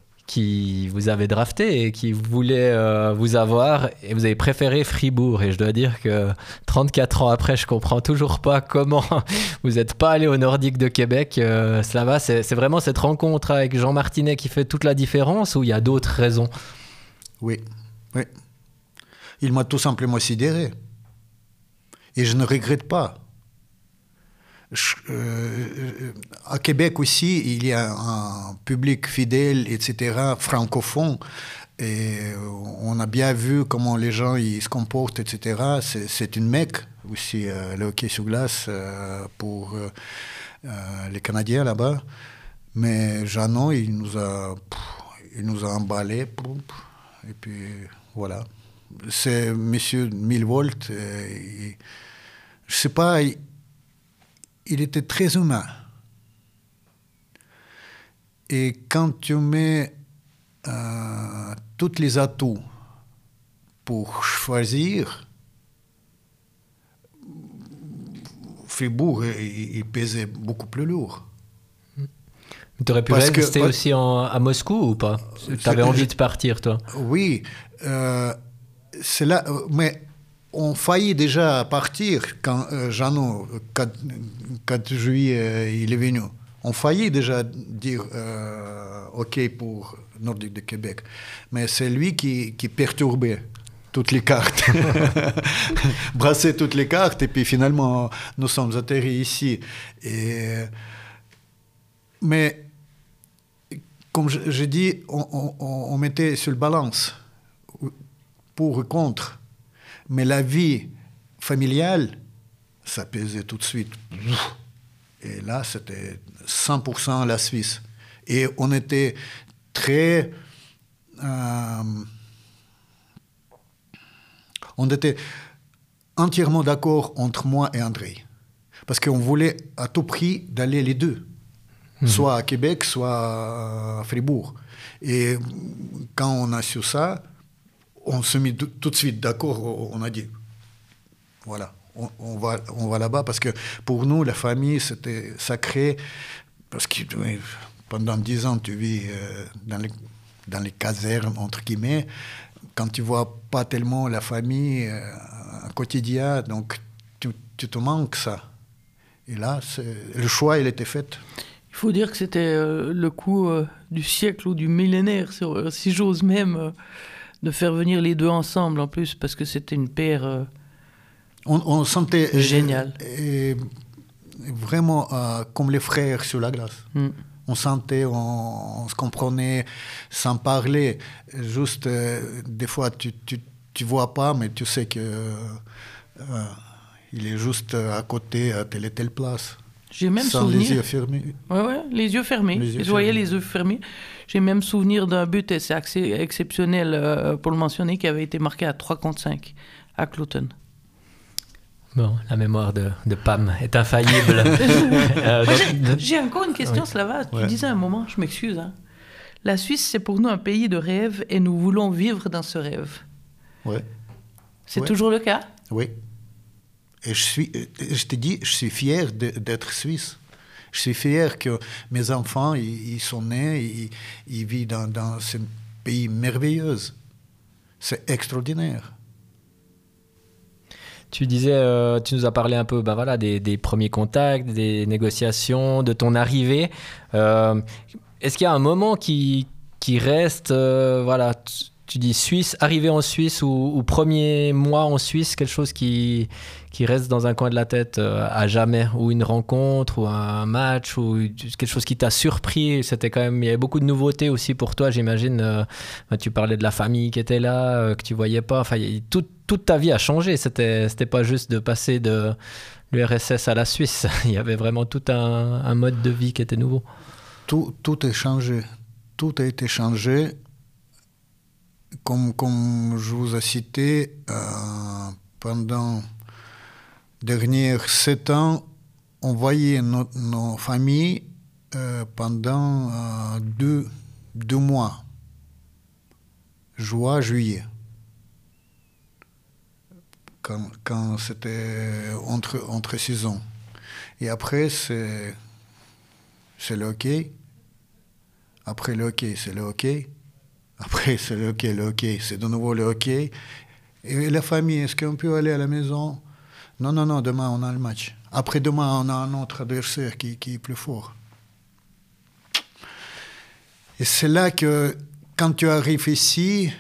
qui vous avez drafté et qui voulait euh, vous avoir, et vous avez préféré Fribourg. Et je dois dire que trente-quatre ans après, je comprends toujours pas comment vous n'êtes pas allé au Nordique de Québec. Euh, cela va, c'est, c'est vraiment cette rencontre avec Jean Martinet qui fait toute la différence, ou il y a d'autres raisons? Oui, oui. Il m'a tout simplement sidéré. Et je ne regrette pas. Je, euh, à Québec aussi, il y a un public fidèle, et cetera, francophone, et on a bien vu comment les gens ils se comportent, et cetera. C'est, c'est une mecque aussi, euh, le hockey sur glace euh, pour euh, euh, les Canadiens là-bas. Mais Jeannot, il nous a, il nous a emballés, et puis voilà. C'est Monsieur Milvolt, et, je sais pas. Il, Il était très humain. Et quand tu mets euh, tous les atouts pour choisir, Fribourg, il, il pesait beaucoup plus lourd. Tu aurais pu Parce rester que, aussi en, à Moscou ou pas? Tu avais envie de partir, toi? Oui. Euh, c'est là, mais... On faillit déjà partir quand euh, Jeannot, quatre juillet, euh, il est venu. On faillit déjà dire euh, OK pour Nordique de Québec. Mais c'est lui qui, qui perturbait toutes les cartes, brassait toutes les cartes, et puis finalement, nous sommes atterris ici. Et, mais, comme je, je dis, on, on, on mettait sur le balance, pour ou contre. Mais la vie familiale, ça pesait tout de suite. Et là, c'était cent pour cent la Suisse. Et on était très... Euh, on était entièrement d'accord entre moi et André. Parce qu'on voulait à tout prix d'aller les deux. Mmh. Soit à Québec, soit à Fribourg. Et quand on a su ça... On s'est mis tout de suite d'accord, on a dit, voilà, on, on, va, on va là-bas, parce que pour nous, la famille, c'était sacré, parce que pendant dix ans, tu vis euh, dans, les, dans les casernes, entre guillemets, quand tu ne vois pas tellement la famille euh, au quotidien, donc tu, tu te manques ça. Et là, c'est, le choix, il était fait. Il faut dire que c'était euh, le coup euh, du siècle ou du millénaire, si j'ose même... Euh... de faire venir les deux ensemble en plus, parce que c'était une paire... Euh, On, on sentait génial. Et, et vraiment euh, comme les frères sur la glace. Mm. On sentait, on, on se comprenait sans parler. Juste, euh, des fois, tu tu tu vois pas, mais tu sais que euh, il est juste à côté à telle et telle place. J'ai même sans souvenir. les yeux fermés. Ouais, ouais, les yeux fermés. Les yeux je voyais les yeux fermés. J'ai même souvenir d'un but, et c'est exceptionnel euh, pour le mentionner, qui avait été marqué à trois contre cinq à Clouton. Bon, la mémoire de, de Pam est infaillible. euh, donc, j'ai, j'ai encore une question, oui. Slava. Tu ouais. disais un moment, je m'excuse. Hein. La Suisse, c'est pour nous un pays de rêve et nous voulons vivre dans ce rêve. Oui. C'est ouais. toujours le cas? Oui. Et je suis, je te dis, je suis fier de, d'être suisse. Je suis fier que mes enfants, ils, ils sont nés, ils, ils vivent dans, dans ce pays merveilleux. C'est extraordinaire. Tu disais, euh, tu nous as parlé un peu ben voilà, des, des premiers contacts, des négociations, de ton arrivée. Euh, est-ce qu'il y a un moment qui, qui reste, euh, voilà, tu, tu dis Suisse, arrivé en Suisse ou, ou premier mois en Suisse, quelque chose qui, qui reste dans un coin de la tête euh, à jamais, ou une rencontre, ou un match, ou quelque chose qui t'a surpris. C'était quand même, il y avait beaucoup de nouveautés aussi pour toi, j'imagine. Euh, ben, tu parlais de la famille qui était là, euh, que tu voyais pas. Enfin, il y a tout Toute ta vie a changé. C'était, c'était pas juste de passer de l'U R S S à la Suisse. Il y avait vraiment tout un, un mode de vie qui était nouveau. Tout, tout est changé. Tout a été changé. Comme, comme je vous ai cité, euh, pendant les derniers sept ans, on voyait nos, nos familles euh, pendant euh, deux, deux mois, juin, juillet. Quand, quand c'était entre, entre saisons. Et après, c'est, c'est le hockey. Après le hockey, c'est le hockey. Après, c'est le hockey, le hockey, c'est de nouveau le hockey. Et la famille, est-ce qu'on peut aller à la maison? Non, non, non, demain, on a le match. Après demain, on a un autre adversaire qui, qui est plus fort. Et c'est là que, quand tu arrives ici,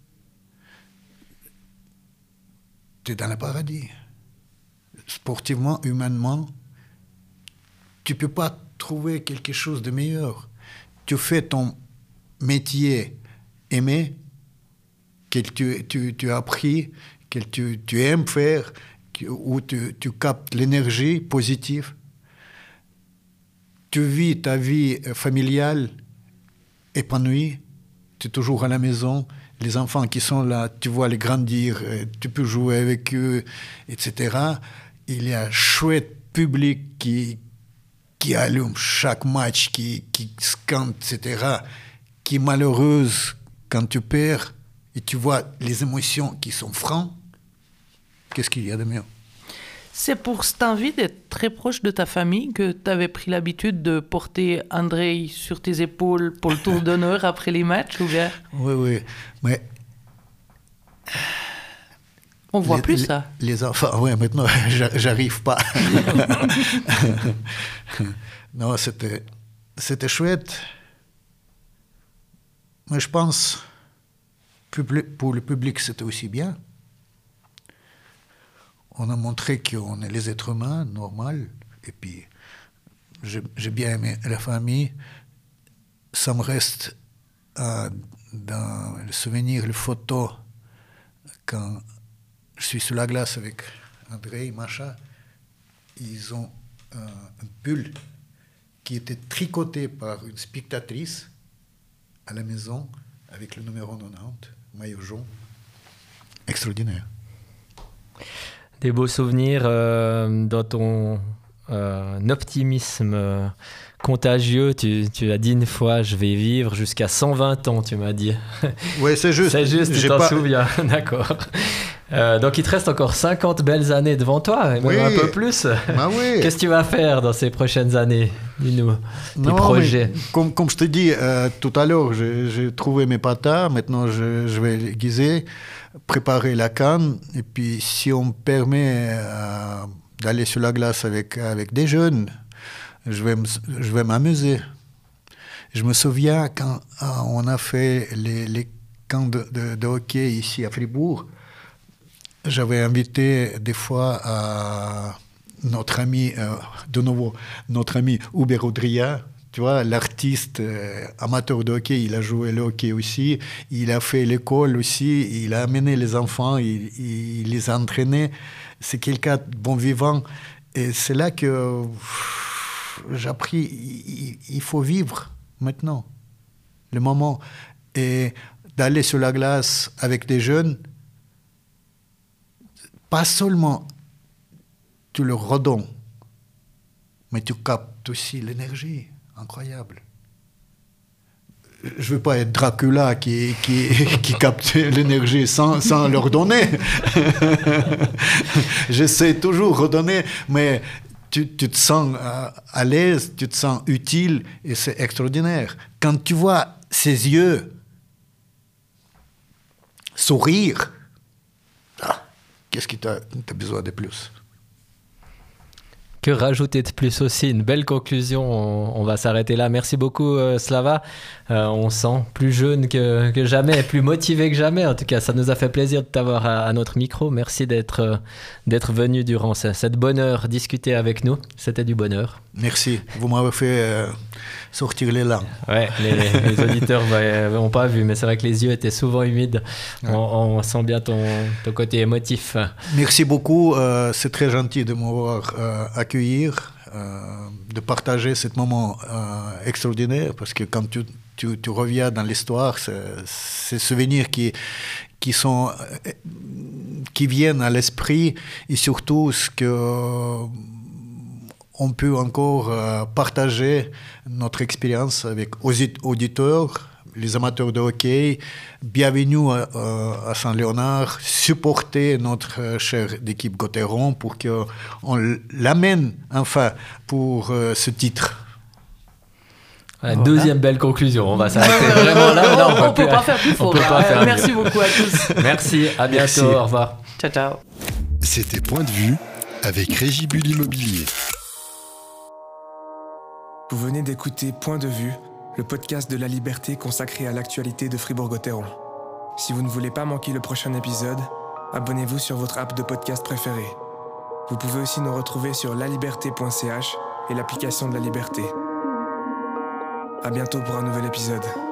tu es dans le paradis. Sportivement, humainement, tu ne peux pas trouver quelque chose de meilleur. Tu fais ton métier aimé, que tu, tu, tu as appris, que tu, tu aimes faire, que, où tu, tu captes l'énergie positive. Tu vis ta vie familiale épanouie. Tu es toujours à la maison. Les enfants qui sont là, tu vois les grandir, tu peux jouer avec eux, et cetera. Il y a un chouette public qui, qui allume chaque match, qui, qui scande, et cetera, qui est malheureuse quand tu perds, et tu vois les émotions qui sont francs. Qu'est-ce qu'il y a de mieux? C'est pour cette envie d'être très proche de ta famille que tu avais pris l'habitude de porter Andrei sur tes épaules pour le tour d'honneur après les matchs, ou bien? Oui, oui, mais... On voit les, plus les, ça. Les enfants, oui, maintenant, j'arrive pas. Non, c'était, c'était chouette. Mais je pense, pour le public, c'était aussi bien. On a montré qu'on est les êtres humains, normal. Et puis, j'ai, j'ai bien aimé la famille. Ça me reste euh, dans le souvenir, les photos, quand je suis sur la glace avec Andrei et Masha. Ils ont euh, un pull qui était tricoté par une spectatrice à la maison avec le numéro quatre-vingt-dix, maillot jaune. Extraordinaire. Des beaux souvenirs euh, dans ton euh, optimisme euh, contagieux. Tu, tu as dit une fois, je vais vivre jusqu'à cent vingt ans, tu m'as dit. Oui, c'est juste. C'est juste, tu J'ai t'en pas... souviens. D'accord. Euh, donc il te reste encore cinquante belles années devant toi, même oui. un peu plus. Bah oui. Qu'est-ce que tu vas faire dans ces prochaines années? Dis-nous, tes non, projets. Comme, comme je te dis euh, tout à l'heure, j'ai, j'ai trouvé mes patas, maintenant je, je vais les guiser, préparer la canne, et puis si on me permet euh, d'aller sur la glace avec, avec des jeunes, je vais, je vais m'amuser. Je me souviens quand euh, on a fait les, les camps de, de, de hockey ici à Fribourg, j'avais invité des fois à notre ami, euh, de nouveau, notre ami Hubert Audria, tu vois, l'artiste euh, amateur de hockey, il a joué le hockey aussi, il a fait l'école aussi, il a amené les enfants, il, il les a entraînés. C'est quelqu'un de bon vivant. Et c'est là que pff, j'ai appris, il, il faut vivre maintenant, le moment. Et d'aller sur la glace avec des jeunes, pas seulement tu le redonnes, mais tu captes aussi l'énergie. Incroyable. Je ne veux pas être Dracula qui, qui, qui capte l'énergie sans, sans leur donner. J'essaie toujours de redonner, mais tu, tu te sens à l'aise, tu te sens utile et c'est extraordinaire. Quand tu vois ses yeux sourire, ah, qu'est-ce que tu as besoin de plus? Que rajouter de plus aussi? Une belle conclusion. On, on va s'arrêter là. Merci beaucoup, euh, Slava. Euh, on sent plus jeune que, que jamais, plus motivé que jamais. En tout cas, ça nous a fait plaisir de t'avoir à, à notre micro. Merci d'être, euh, d'être venu durant ce, cette bonne heure discuter avec nous. C'était du bonheur. Merci. Vous m'avez fait euh, sortir les larmes. Ouais, les, les auditeurs n'ont pas vu, mais c'est vrai que les yeux étaient souvent humides. Ouais. On, on sent bien ton, ton côté émotif. Merci beaucoup. Euh, c'est très gentil de m'avoir euh, accueillir, euh, de partager ce moment euh, extraordinaire, parce que quand tu, tu, tu reviens dans l'histoire, c'est, c'est souvenirs qui, qui, sont, qui viennent à l'esprit, et surtout ce que on peut encore euh, partager notre expérience avec les auditeurs, les amateurs de hockey. Bienvenue à, à Saint-Léonard, supporter notre chère équipe Gauthieron pour qu'on l'amène enfin pour euh, ce titre. Voilà, deuxième belle conclusion, on va s'arrêter vraiment là. Non, on ne peut pas faire plus fort. Euh, merci beaucoup à tous. Merci, à bientôt, merci. Au revoir. Ciao, ciao. C'était Point de vue avec Régibule Immobilier. Vous venez d'écouter Point de vue, le podcast de la liberté consacré à l'actualité de Fribourg-Gotteron. Si vous ne voulez pas manquer le prochain épisode, abonnez-vous sur votre app de podcast préférée. Vous pouvez aussi nous retrouver sur la liberté point c h et l'application de La Liberté. À bientôt pour un nouvel épisode.